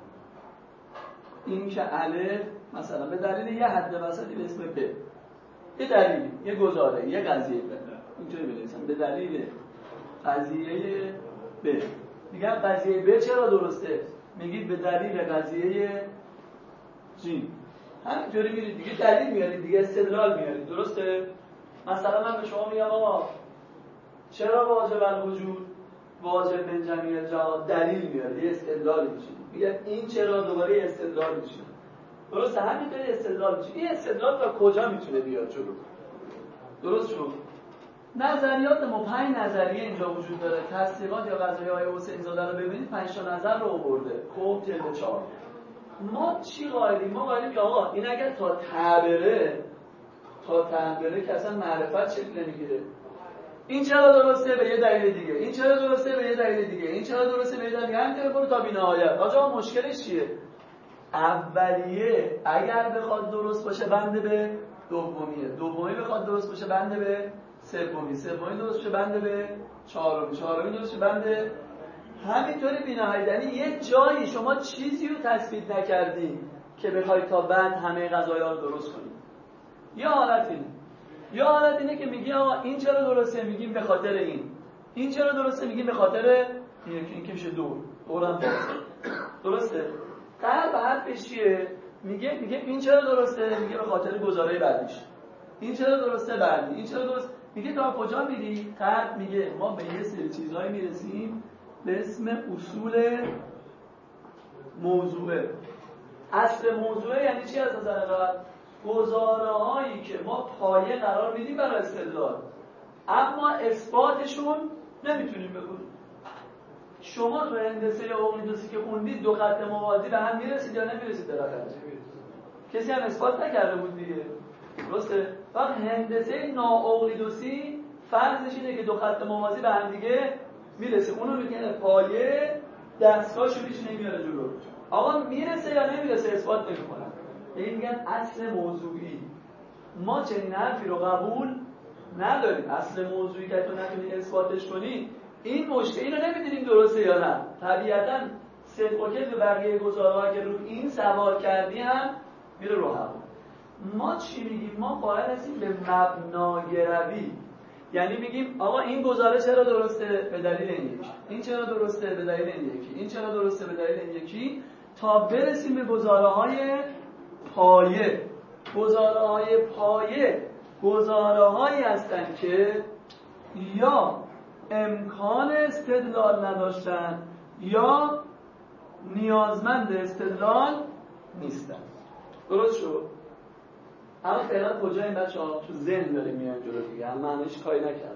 این که الف مثلا به دلیل یه حد وسطی به اسم ب، یه دلیل، یه گزاره، یه قضیه ب. اینجوری بنویسم به دلیل قضیه ب. میگم قضیه ب چرا درسته؟ میگید به دلیل قضیه جیم. همینجوری میرید دیگه دلیل میارید دیگه، استدلال میارید. درسته؟ مثلا من به شما میگم آقا چرا واجب الوجود واجب من جمیع الجهات، دلیل میاره، یه استدلال میشه. میگم این چرا، دوباره استدلال میشه. درسته؟ همینطوری استدلال میشه. این استدلال تا کجا میتونه بیاد جلو؟ درست شد؟ نظریات ما پنج نظریه اینجا وجود داره. تصدیقات یا قضایای حسین زاده رو ببینید پنج تا نظر رو آورده. خب جلد چهار. ما چی قائلیم؟ ما قائلیم که آقا این اگر تا تعبیره تا تعبیره که اصلا معرفت شکل نمیگیره. این چرا درسته به یه دلیل دیگه، این چرا درسته به یه دلیل دیگه، این چرا درسته به یه دلیل دیگه، همینطوری برو تا بی‌نهایت. آقا مشکلش چیه؟ اولیه اگر بخواد درست باشه بنده به دومیه، دومی بخواد درست باشه بنده به سومی، سومی درست باشه بنده به چهارمی، چهارمی درست باشه بنده همینطوری بی‌نهایت. یعنی یه جایی شما چیزی رو تثبیت نکردی که بخواید تا بعد همه قضایا رو درست کنید. یه حالت اینه. یا حالت اینه که میگی آقا این چرا درسته، میگیم به خاطر این. این چرا درسته، میگیم به خاطر این که این که میشه دور. دورم درسته. درسته؟ قرب حرفش چیه؟ میگه میگه این چرا درسته، میگه به خاطر گزاره بعدیش. این چرا درسته بعدی. این چرا درست؟ میگه تا کجا میری؟ قرب میگه ما به یه سری چیزایی میرسیم به اسم اصول موضوعه. اصل موضوعه یعنی چی از نظر قرب؟ گزاره هایی که ما پایه قرار میدیم برای استدلال، اما اثباتشون نمیتونیم بکنیم. شما تو هندسه اقلیدوسی که خوندید دو خط موازی به هم میرسید یا نمیرسید؟ بالاخره کسی هم اثبات نکرده بود دیگه. درسته؟ فقط هندسه نااقلیدوسی فرضش اینه که دو خط موازی به هم دیگه میرسه. اونو میگن پایه، دستگاهشو هیچ نمیاره جلو. آقا میرسه یا نمیرسه؟ اثبات نمیکنه. این میگن اصل موضوعی. ما چنین حرفی رو قبول نداریم. اصل موضوعی که تو نتونی اثباتش کنی، این مشکل اینو نمیدونیم درسته یا نه. طبیعتاً صدق و کذب بقیه گزاره‌ها که رو این سوار کردی هم میره رو هوا. ما چی میگیم؟ ما قائل هستیم به مبناگروی. یعنی میگیم آقا این گزاره چرا درسته؟ به دلیل این یکی. این چرا درسته؟ به دلیل این یکی. این چرا درسته؟ به دلیل این یکی، تا برسیم به گزاره‌های پایه. گزاره‌های پایه گزاره‌هایی هستند که یا امکان استدلال نداشتن یا نیازمند استدلال نیستن. درست شد؟ اما فعلا کجا این بچه‌ها تو ذهن داریم میایم جلو دیگه، اما همش کاری نکردم.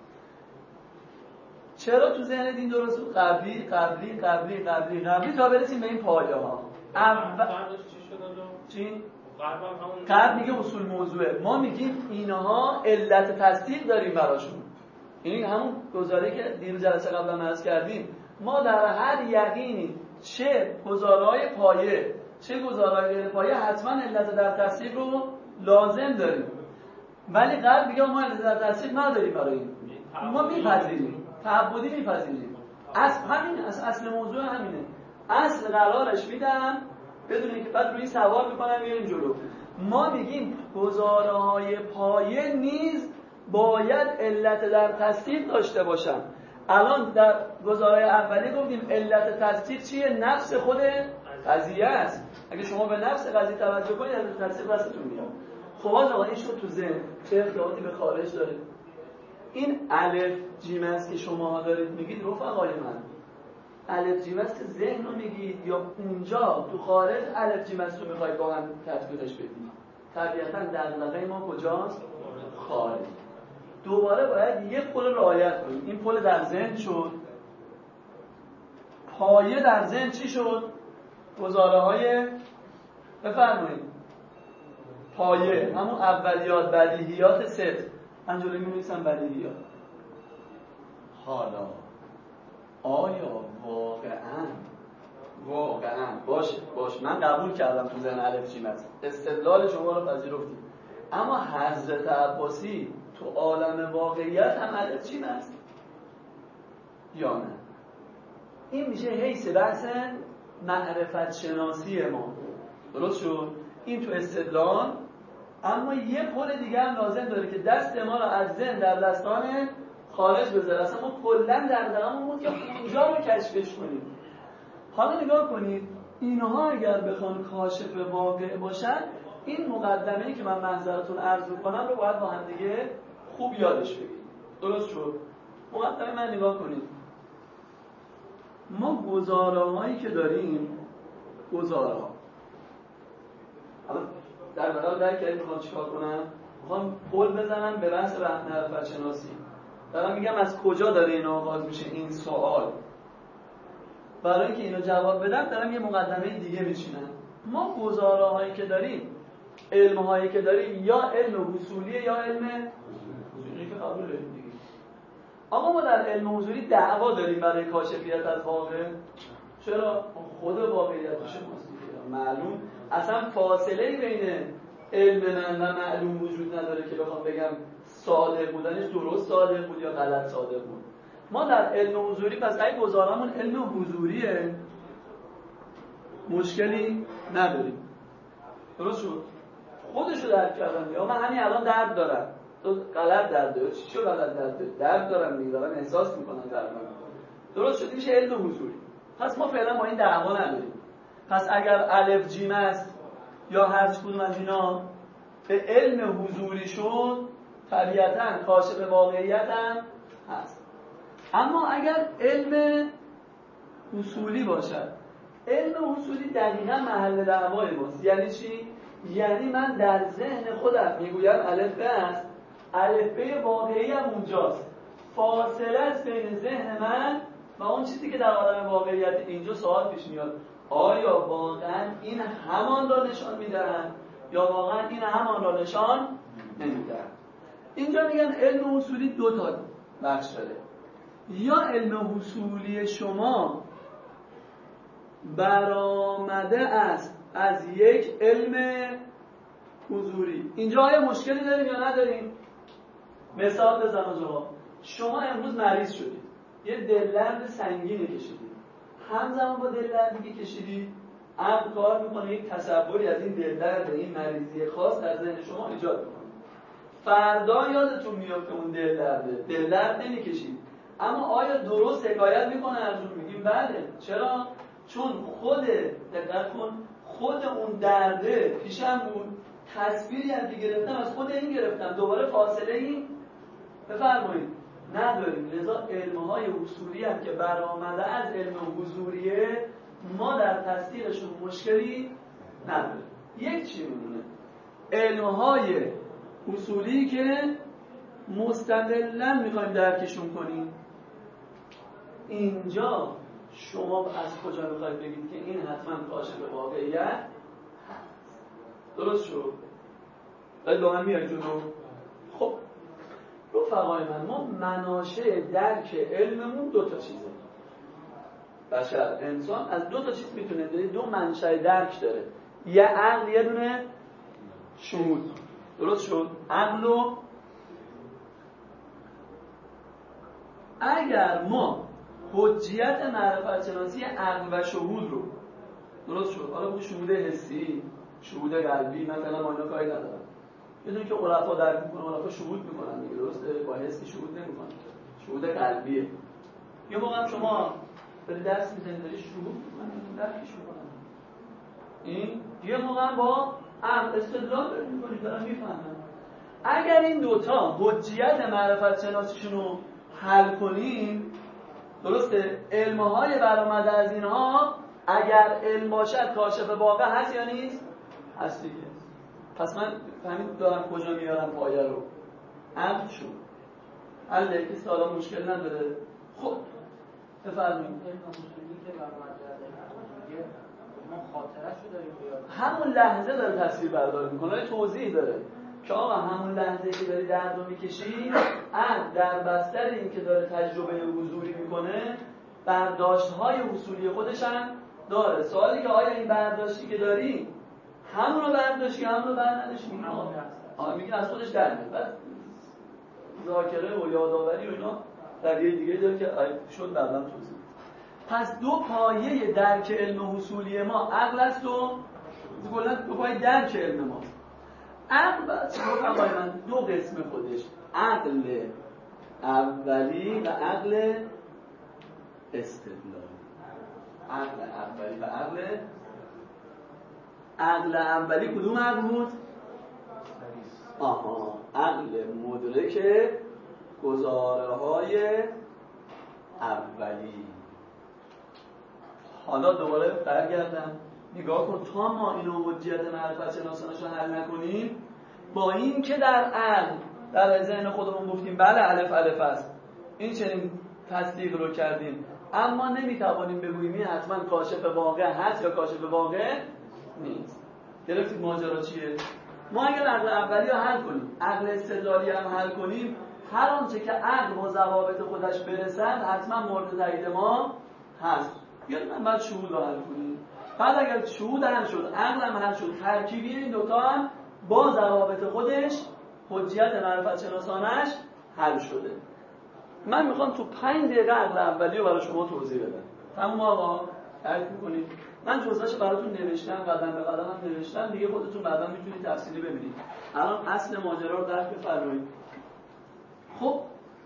چرا تو ذهن این درست بود؟ قبلی قبلی قبلی قبلی قبلی تا برسیم به این پایه ها. اول چی؟ قبل میگه اصول موضوعه، ما میگیم اینها علت تصدیق داریم براشون. این همون گزاره که دیر جلسه قبلا عرض کردیم، ما در هر یقینی چه گزارهای پایه چه گزارهای غیر پایه حتما علت در تصدیق رو لازم داریم، ولی قبل میگه ما علت در تصدیق نداریم برای این. ما میپذیریم، تعبدی میپذیریم. اصل همین اصل, اصل موضوع همینه. اصل قرارش میدم بدون اینکه بعد روی سوار میکنم میریم جلو. ما میگیم گزارهای پایه نیز باید علت در تصدیق داشته باشن. الان در گزارهای اولی گفتیم علت تصدیق چیه؟ نفس خود قضیه است. اگه شما به نفس قضیه توجه کنید علت تصدیق دستتون میاد. خب آقا این شد تو ذهن چه ارتباطی به خارج داره؟ این الف جیم است که شما دارید میگید رفقای من، الف جیم است ذهن رو میگید یا اونجا تو خارج الف جیم است رو میخواید با هم تطبیقش بدید؟ طبیعتا دغدغه ما کجاست؟ خارج. دوباره باید یک پل رعایت کنیم. این پل در ذهن شد، پایه در ذهن چی شد؟ گزاره های بفرمایید پایه، همون اولیات بدیهیات ست. من جلوی می‌نویسم بدیهیات. حالا آیا واقعاً واقعاً باشه باشه من قبول کردم تو ذهن الف جیم است، استدلال شما رو پذیرفتیم، اما حضرت عباسی تو عالم واقعیت هم الف جیم است یا نه؟ این میشه حیث بحث معرفت شناسی ما. درست شد؟ این تو استدلال، اما یه پل دیگه هم لازم داره که دست ما رو از ذهن در دستان خارج بذاره. اصلا ما کلا در درمون بود که اونجا رو کشفش کنیم. حالا نگاه کنید اینها اگر بخوان کاشف واقع باشن، این مقدمه‌ای که من منظرتون عرض می‌کنم رو باید با هم دیگه خوب یادش بگیریم. درست شد؟ مقدمه من نگاه کنید. ما گزاره‌هایی که داریم، گزاره‌ها حالا در واقع در که میخوام چیکار کنم؟ میخوام پل بزنم به بحث معرفت شناسی. دارم میگم از کجا داره این آغاز میشه این سوال. برای اینکه اینو جواب بدم دارم یه مقدمه دیگه میچینم. ما گزاره هایی که داریم، علم هایی که داریم، یا علم حصولیه یا علم حصولی که قبول داریم دیگه. اما ما در علم حصولی دعوا داریم برای کاشفیت از واقع. چرا؟ خود واقعیت شماست. معلوم اصلا فاصله بین علم من و معلوم وجود نداره که بخوام بگم صادق بودنش درست صادق بود یا غلط صادق بود. ما در علم حضوری پس اگه گزارمون علم حضوریه مشکلی نداریم. درست شد؟ خودشو درک کردم یا من همین الان درد دارم، تو غلط درد داری، چی شو غلط درد داری؟ درد دارم میگم، دارم احساس میکنم درد دارم. درست شد؟ میشه علم حضوری. پس ما فعلا با این دعوا نداریم. پس اگر الف جیم است یا هر کدوم از اینا به علم حضوری شد، طبیعتاً کاشف واقعیت هم هست. اما اگر علم اصولی باشد، علم اصولی دقیقاً محل دعوای ماست. یعنی چی؟ یعنی من در ذهن خودم میگویم الف ب است، الف ب واقعی هم اونجاست. فاصله است بین ذهن من و اون چیزی که در عالم واقعیت. اینجا سوال پیش میاد آیا واقعاً این همان را نشان میدهند یا واقعاً این همان را نشان نمیدهند؟ اینجا میگن علم اصولی دو تا بخش داره. یا علم اصولی شما برآمده است از یک علم حضوری. اینجا آیا مشکلی داریم یا نداریم؟ مثال بزنم جواب. شما امروز مریض شدید، یه دلدرد سنگینی کشیدید، همزمان با دلدردی که کشیدید عقل کار میکنه یک تصوری از این دلدرد، این مریضی خاص در ذهن شما ایجاد میکنه. فردا یادتون میاد که اون دلدرده، دلدرد نمیکشید، اما آیا درست حکایت میکنه از اون؟ میگیم بله. چرا؟ چون خود دقت کن خود اون درده پیشم بود، تصویری هم که گرفتم از خود این گرفتم، دوباره فاصله این بفرمایید نداریم. لذا علم‌های اصولی هم که برآمده از علم حضوریه ما در تصدیقشون مشکلی نداریم. یک چی میمونه؟ علمهای اصولی که مستقلاً میخوایم درکشون کنیم. اینجا شما از کجا میخواید بگید که این حتما کاشف واقعیت هست؟ درست شد؟ ولی با من میاد جلو. خب رفقای من، ما مناشأ درک علممون دو تا چیزه. بشر، انسان از دو تا چیز میتونه، دو منشأ درک داره، یه عقل، یه دونه شهود. درست شد؟ عقل و اگر ما حجیت معرفت شناسی عقل و شهود رو، درست شد، حالا بود شهود حسی، شهود قلبی، مثلا ما اینا کاری ندارم، بدون که عرفا درک میکنن، عرفا شهود میکنن دیگه، درسته؟ با حسی شهود نمیکنن، شهود قلبیه. یه موقع هم شما داری درس میزنید داری شهود میکنن، درکش میکنن. این یه موقع هم با عقل استدلال داری میکنید، دارم میفهمن. اگر این دوتا حجیت معرفت شناسیشون رو حل کنیم، درسته؟ علمهای برآمده از اینها اگر علم باشد کاشف واقع هست یا نیست؟ هست دیگه. پس من فهمید دارم کجا میارم پایه رو. عقل شد حله، کسی حالا مشکل نداره. خب بفرمایید. علم اصولی که برآمده از علم ما خاطره‌شو داریم بیاد، همون لحظه داره تصویر برداری میکنه، توضیح داره که آقا همون لحظه که داری درد رو میکشی، عقل در بستر این که داره تجربه حضوری میکنه برداشت‌های اصولی خودش هم داره. سوالی که آیا این برداشتی که داری همون رو برداشتی همون رو برداشتی؟ میگه آه میگه از خودش در میاد. بعد ذاکره و یادآوری و اینا رویه دیگه داره که شد بعداً توضیح. پس دو پایه درک علم حصولی ما عقل است و کلا دو پایه درک علم ما. عقل رفقای من دو قسم خودش، عقل اولی و عقل استدلالی. عقل اولی و عقل عقل اولی کدوم عقل بود؟ آها، عقل مدرک گزاره های اولی. حالا دوباره برگردم نگاه کن، تا ما اینو حجیت معرفت شناسانش رو حل نکنیم، با این که در عقل در ذهن خودمون گفتیم بله الف الف است، این چنین تصدیق رو کردیم، اما نمیتوانیم بگوییم این حتما کاشف واقع هست یا کاشف واقع نیست. گرفتید ماجرا چیه؟ ما اگر عقل اولی رو حل کنیم، عقل استدلالی هم حل کنیم، هر آنچه که عقل با ضوابط خودش برسد حتما مورد تایید ما هست. یا من بعد شهود رو حل کنیم. بعد اگر شهود حل شد، عقل هم حل شد، ترکیبی این دوتا هم با ضوابط خودش حجیت معرفت شناسانش حل شده. من میخوام تو پنج دقیقه عقل اولی رو برای شما توضیح بدم. تمام آقا درک می‌کنید؟ من جزوه‌اش براتون نوشتم، قدم به قدم هم نوشتم دیگه، خودتون بعدا میتونید تفصیلی ببینید. الان اصل ماجرا رو درک بفرمایید. خب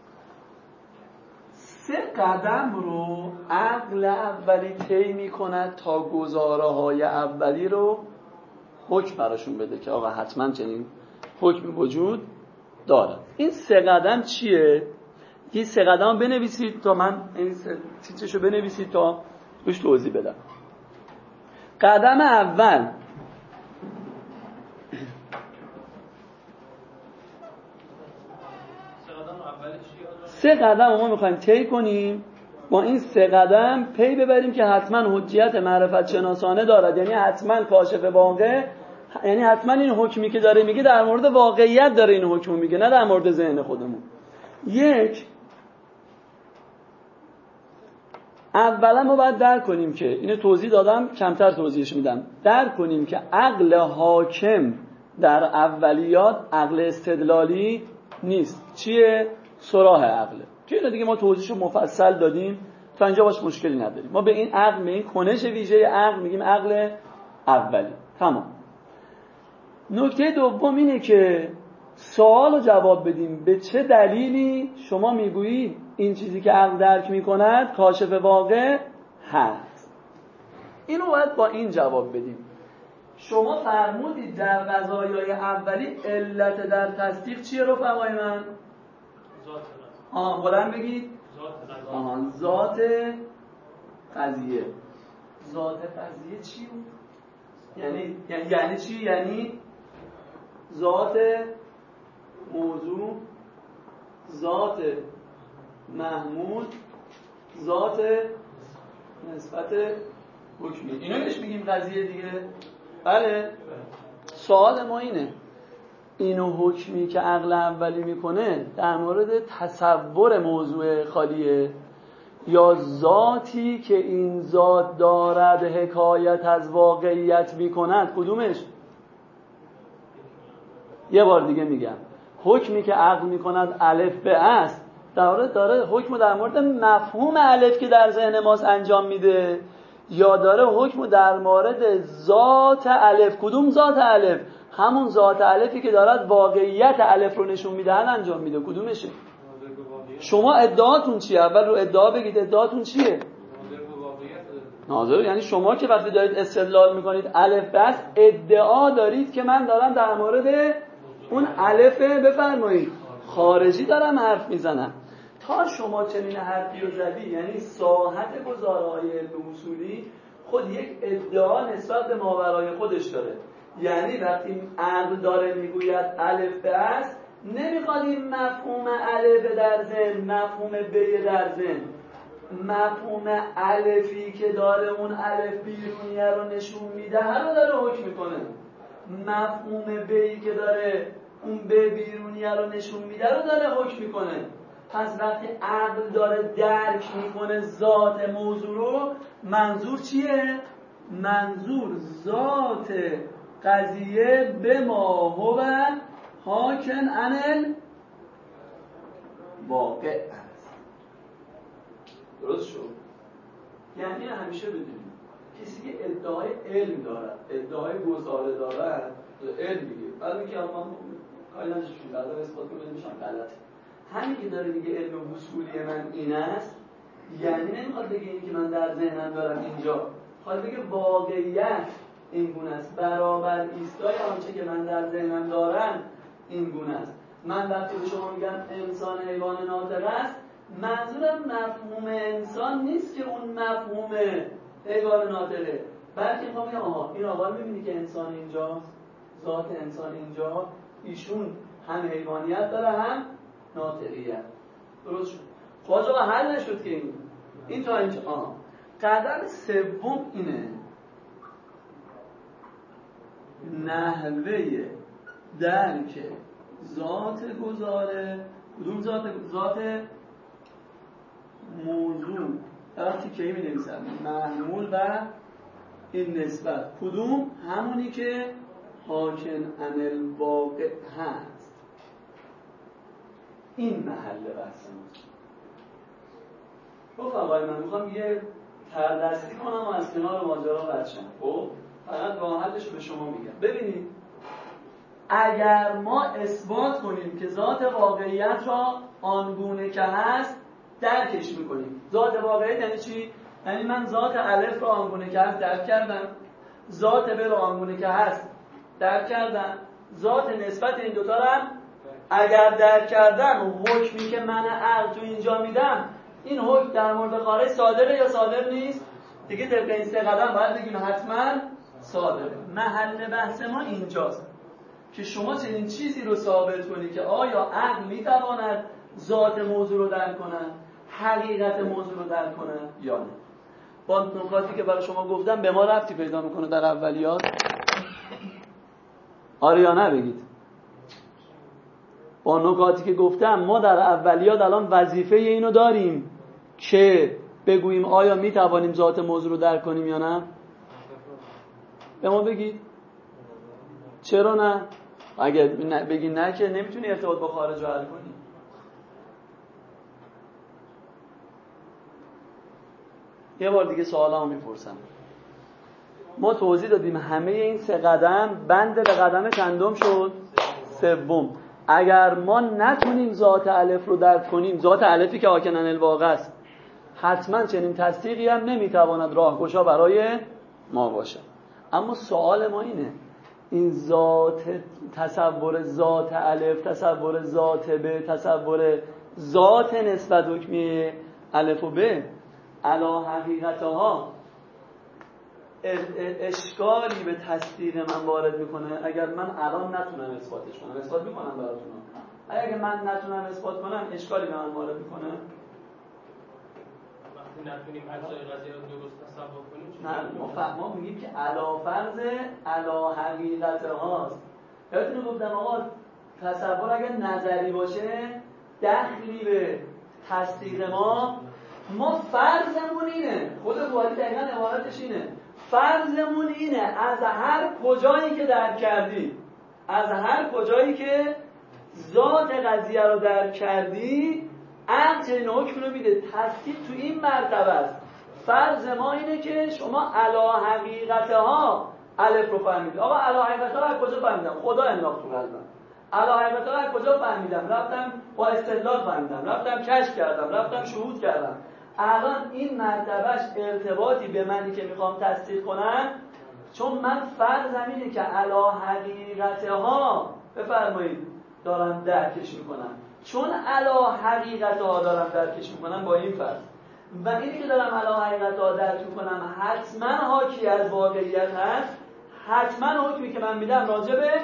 سه قدم رو عقل اولی طی می‌کند تا گزاره‌های اولی رو حکم براشون بده که آقا حتما چنین حکم وجود داره. این سه قدم چیه؟ این سه قدم بنویسید تا من این سه چیزشو بنویسید تا روش توضیح بدم. قدم اول سه قدم ما میخوایم طی کنیم، با این سه قدم پی ببریم که حتما حجیت معرفت شناسانه دارد، یعنی حتما کاشف واقع، یعنی حتما این حکمی که داره میگه در مورد واقعیت داره این حکم میگه، نه در مورد ذهن خودمون. یک، اولا ما باید درک کنیم که اینو توضیح دادم، کمتر توضیحش میدم، درک کنیم که عقل حاکم در اولیات عقل استدلالی نیست. چیه؟ صراح عقله که اینو دیگه ما توضیحشو مفصل دادیم، تا اینجا باش مشکلی نداریم. ما به این عقل، به این کنش ویژه عقل میگیم عقل اولی. تمام. نکته دوم اینه که سوال رو جواب بدیم به چه دلیلی شما میگویید این چیزی که عقل درک میکند کاشف واقع هست. اینو باید با این جواب بدیم. شما فرمودید در قضایای اولی علت در تصدیق چیه رو فرمای من؟ ذات آه بلند بگید. ذات آه ذات قضیه. ذات قضیه چی بود؟ یعنی یعنی چی؟ یعنی ذات موضوع، ذات محمول، ذات نسبت حکمی. اینو بهش میگیم قضیه دیگه. بله. سوال ما اینه اینو حکمی که عقل اولی میکنه در مورد تصور موضوع خالیه یا ذاتی که این ذات دارد حکایت از واقعیت میکند؟ کدومش؟ یه بار دیگه میگم، حکمی که عقل میکند الف به است داره داره حکم در مورد مفهوم الف که در ذهن ماست انجام میده یا داره حکم در مورد ذات الف؟ کدوم ذات الف؟ همون ذات الفی که دارد واقعیت الف رو نشون میدهد انجام میده. کدومشه؟ شما ادعاتون چیه؟ اول رو ادعا بگید ادعاتون چیه؟ ناظر یعنی شما که وقتی دارید استدلال میکنید الف بس ادعا دارید که من دارم در مورد اون الف بفرمایید خارجی دارم حرف میزنم. تا شما چنین حرفی رو زدی یعنی ساحت گزارهای علم اصولی خود یک ادعا نسبت به ماورای خودش داره. یعنی وقتی عقل داره میگوید الف به است نمیخواد این مفهوم الف در ذهن، مفهوم ب در ذهن، مفهوم الفی که داره اون الف بیرونیه رو نشون میده رو داره حکم میکنه. مفهوم بی که داره اون ب بیرونیه رو نشون میده رو داره حکم میکنه. پس وقتی عقل داره درک میکنه ذات موضوع رو، منظور چیه؟ منظور ذات قضیه به ما هو حاکن عن واقع است. درست شد؟ یعنی همیشه بدونیم کسی که ادعای علم دارد، ادعای گزاره دارد، علم میگه بعد میگه اما کاری نشون بعد اثبات کنه میشم غلطه. همین که داره میگه علم وصولی من این است یعنی نمیخواد بگه این که من در ذهنم دارم اینجا، خواهد بگه واقعیت این گونه است، برابر ایستای آنچه که من در ذهنم دارم این گونه است. من وقتی به شما میگم انسان حیوان ناطق است منظورم مفهوم انسان نیست که اون مفهوم حیوان ناطقه، بلکه میخوام بگم آها این آقا میبینی که انسان اینجاست، ذات انسان اینجا، ایشون هم حیوانیت داره هم ناطقیت. درست شد؟ خواهد آقا حل نشد که این این تا اینجا. آه قدم سوم اینه نحوه درک ذات گزاره. کدوم ذات؟ ذات موضوع. وقتی که می نویسم محمول و این نسبت کدوم؟ همونی که حاکن عن الواقع هست. این محل بحث ماست. رفقای من میخوام یه تردستی کنم و از کنار ماجرا رد شم. خب فقط راه حلش رو به شما میگم. ببینید اگر ما اثبات کنیم که ذات واقعیت را آنگونه که هست درکش میکنیم. ذات واقعیت یعنی چی؟ یعنی من ذات الف را آنگونه که هست درک کردم، ذات ب را آنگونه که هست درک کردم، ذات نسبت این دوتا را اگر درک کردم حکمی که من عقل تو اینجا میدم این حکم در مورد خارج صادره یا صادر نیست؟ دیگه طبق این سه قدم باید بگیم حتما صادره. محل بحث ما اینجاست که شما چنین چیزی رو ثابت کنی که آیا عقل میتواند ذات موضوع رو درک کند، حقیقت موضوع رو درک کند یا نه. با نکاتی که برای شما گفتم به ما ربطی پیدا میکنه در اولیات؟ آره یا نه بگید. با نکاتی که گفتم ما در اولیات الان وظیفه اینو داریم که بگوییم آیا میتوانیم ذات موضوع رو درک کنیم یا نه؟ به ما بگید. چرا نه؟ اگر بگی نه که نمیتونی ارتباط با خارج رو حل کنی. یه بار دیگه سوالامو میپرسم. ما توضیح دادیم همه این سه قدم بند به قدم چندم شد؟ سوم. اگر ما نتونیم ذات الف رو درک کنیم، ذات الفی که حاکن عن الواقع است، حتما چنین تصدیقی هم نمیتواند راهگشا برای ما باشه. اما سوال ما اینه این ذات، تصور ذات الف، تصور ذات ب، تصور ذات نسبت حکمی الف و ب علی حقیقتها اشکالی به تصدیق من وارد میکنه اگر من الان نتونم اثباتش کنم. اثبات میکنم براتون. اگر من نتونم اثبات کنم اشکالی به من وارد میکنه. وقتی نتونیم اجزای قضیه رو درست تصور کنیم نه، ما فهمم میگیم که علا فرض علا حقیقت هاست. یادتونه گفتم آقا تصور اگر نظری باشه دخلی به تصدیق ما ما فرضمون اینه، خود بواری دقیقا عبارتش اینه، فرضمون اینه از هر کجایی که درک کردی، از هر کجایی که ذات قضیه رو درک کردی عقل چنین حکم رو میده. تصدیق تو این مرتبه است. فرض ما اینه که شما علا حقیقتها الف رو فهمیدید. آقا علا حقیقتها از کجا فهمیدم؟ خدا انداخت تو قلبم. علا حقیقتها از کجا فهمیدم؟ رفتم با استدلال فهمیدم، رفتم کشف کردم، رفتم شهود کردم. الان این مرتبهش ارتباطی به منی که میخوام تصدیق کنم، چون من فرضم اینه که علا حقیقتها بفرمایید دارم درکش میکنم، چون علا حقیقتها دارم درکش میکنم با این فرض و اینی که دارم علا حقیقتها درک میکنم حتما حاکی از واقعیت هست، حتما حکمی که من میدم راجع به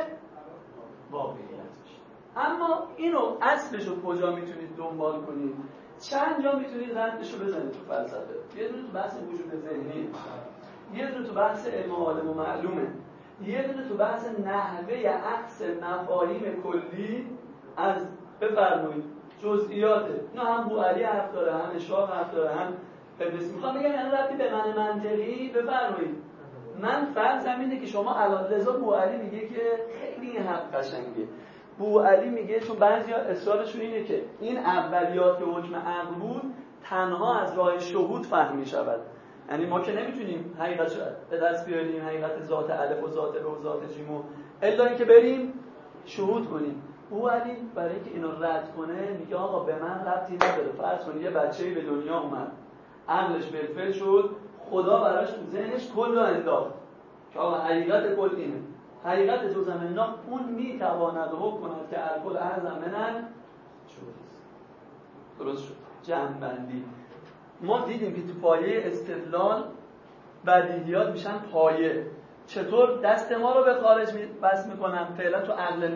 واقعیت میشه. اما اینو اصلش رو کجا میتونید دنبال کنید؟ چند جا میتونید ردش رو بزنید تو فلسفه. یه دونه تو بحث وجود ذهنی، یه دونه تو بحث علم عالم و معلومه، یه دونه تو بحث نحوه عکس مفاهیم کلی از بفرمایید جزئیاته. اینا هم بوعلی حرف داره، هم اشراق حرف داره، هم ابلیس. میخوام بگم یعنی ربطی به من منطقی بفرمایید. من فرضم اینه که شما الان رضا بوعلی میگه که خیلی این حرف قشنگه. بوعلی میگه چون بعضیا اصرارشون اینه که این اولیات که حکم عقل بود تنها از راه شهود فهم میشود. یعنی ما که نمیتونیم حقیقت به دست بیاریم، حقیقت ذات الف و ذات ب و ذات جیم و الا اینکه بریم شهود کنیم. بوعلی برای اینکه اینو رد کنه میگه آقا به من ربطی نداره. فرض کن یه بچه‌ای به دنیا اومد، عقلش بالفعل شد، خدا براش تو ذهنش کل رو انداخت که آقا حقیقت کل اینه، حقیقت جزء من اون میتواند حکم کند که الکل اعظم منن شد. درست شد. جمع‌بندی ما دیدیم که تو پایه استدلال بدیهیات میشن پایه. چطور دست ما رو به خارج بس میکنم؟ فعلا تو عقل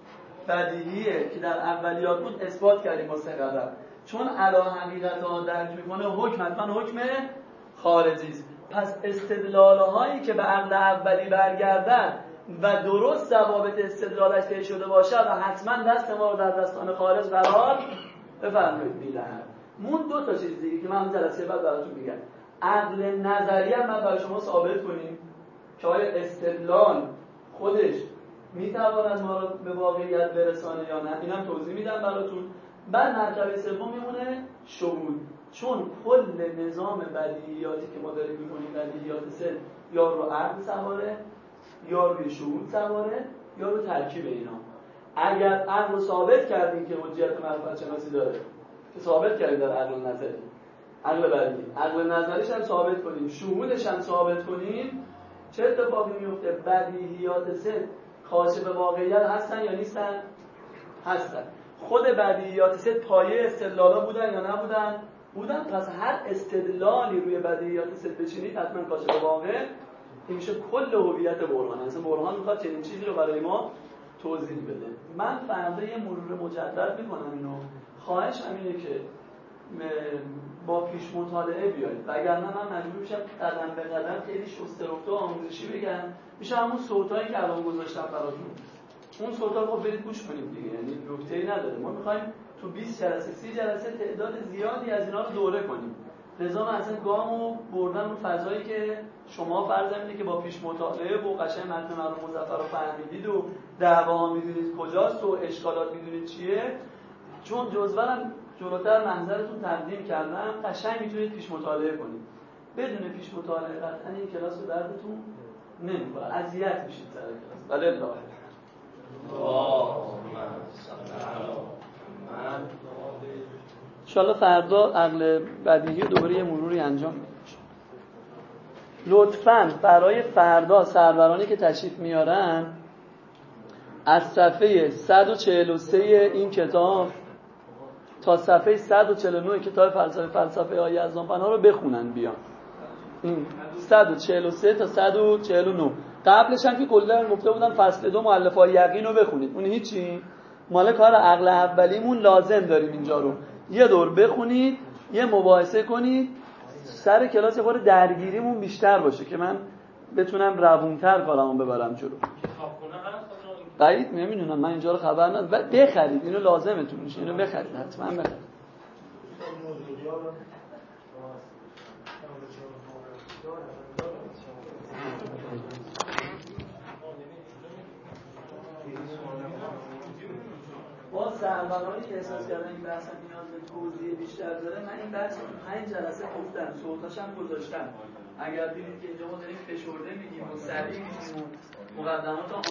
بدیهیه که در اولیات بود اثبات کردیم با سه قدم، چون علا حقیقت ها درک میکنه حکم حتما حکم خارجی است. پس استدلالهایی که به عقل اولی برگردن و درست ضوابط استدلالش طی شده باشه و حتما دست ما رو در دستان خارج قرار بفرمایید میدهد. مون دو تا چیز دیگه که من جلسه بعد براتون میگم. عقل نظری هم من برای شما ثابت کنیم که آیا استدلال خودش میتواند ما رو به واقعیت برسانه یا نه، اینم توضیح میدم براتون. بعد مرتبه سوم میمونه شهود، چون کل نظام بدیهیاتی که ما داریم میکنیم بدیهیات سه یا رو عقل سواره یا روی شهود سواره یا رو ترکیب اینا. اگر عقل رو ثابت کردیم که حجیت معرفت شناسی داره که ثابت کردیم در عقل نظری، عقل بدیهی، عقل نظریش هم ثابت کنیم، شهودش هم ثابت کنیم، چه اتفاقی میفته؟ بدیهیات سه کاشف واقعیت هستن یا نیستن؟ هستن. خود بدیهیات سه پایه استدلالا بودن یا نبودن؟ بودن. پس هر استدلالی روی بدیهیات سه بچینید حتما کاشف واقع. این میشه کل هویت برهان. اصلا برهان میخواد چنین چیزی رو برای ما توضیح بده. من فردا یه مرور مجدد میکنم اینو. خواهش همینه که با پیش مطالعه بیایید، وگرنه من مجبور میشم قدم به قدم خیلی شسته رفته و آموزشی بگم، میشه همون صوتایی که الان گذاشتم براتون، اون صوتا رو برید گوش کنید دیگه، یعنی نکته‌ای نداره. ما میخوایم تو بیست جلسه سی جلسه تعداد زیادی از اینا رو دوره کنیم. لذا من اصلا گامو بردم رو فضایی که شما فرض اینه که با پیش مطالعه و قشنگ متن مرحوم مظفر رو فهمیدید و دعواها میدونید کجاست و اشکالات میدونید چیه، چون جزوه‌ام جلوتر منظرتون تقدیم کردم، قشنگ میتونید پیش مطالعه کنید. بدون پیش مطالعه قطعا این کلاس رو دردتون نمی‌کنه، اذیت میشید سر کلاس. بله الله انشاءالله فردا عقل بدیهی دوباره یه مروری انجام میدیم. لطفاً برای فردا سرورانی که تشریف میارن از صفحه صد و چهل و سه این کتاب تا صفحه صد و چهل و نه کتاب فلسفه فلسفه آیه از پناه رو بخونن بیان. این صد و چهل و سه تا صد و چهل و نه. قبلش هم که کلا گفته بودم فصل دو مؤلفه‌های یقین رو بخونید. اون هیچی مال کار عقل اولیمون لازم داریم اینجا رو یه دور بخونید، یه مباحثه کنید، سر کلاس یه خورده درگیریمون بیشتر باشه که من بتونم روونتر کارامو ببرم جلو. بعید نمیدونم، من اینجا رو خبر ندارم. بخرید، اینو لازمتون میشه، اینو بخرید، حتما بخرید. با سرورانی که احساس کردن این بحث نیاز به توضیح بیشتر داره، من این بحث رو پنج جلسه گفتم، صوتاش هم گذاشتم. اگر دیدید که اینجا ما داریم فشرده میگیم و سریع میگیم و مقدمات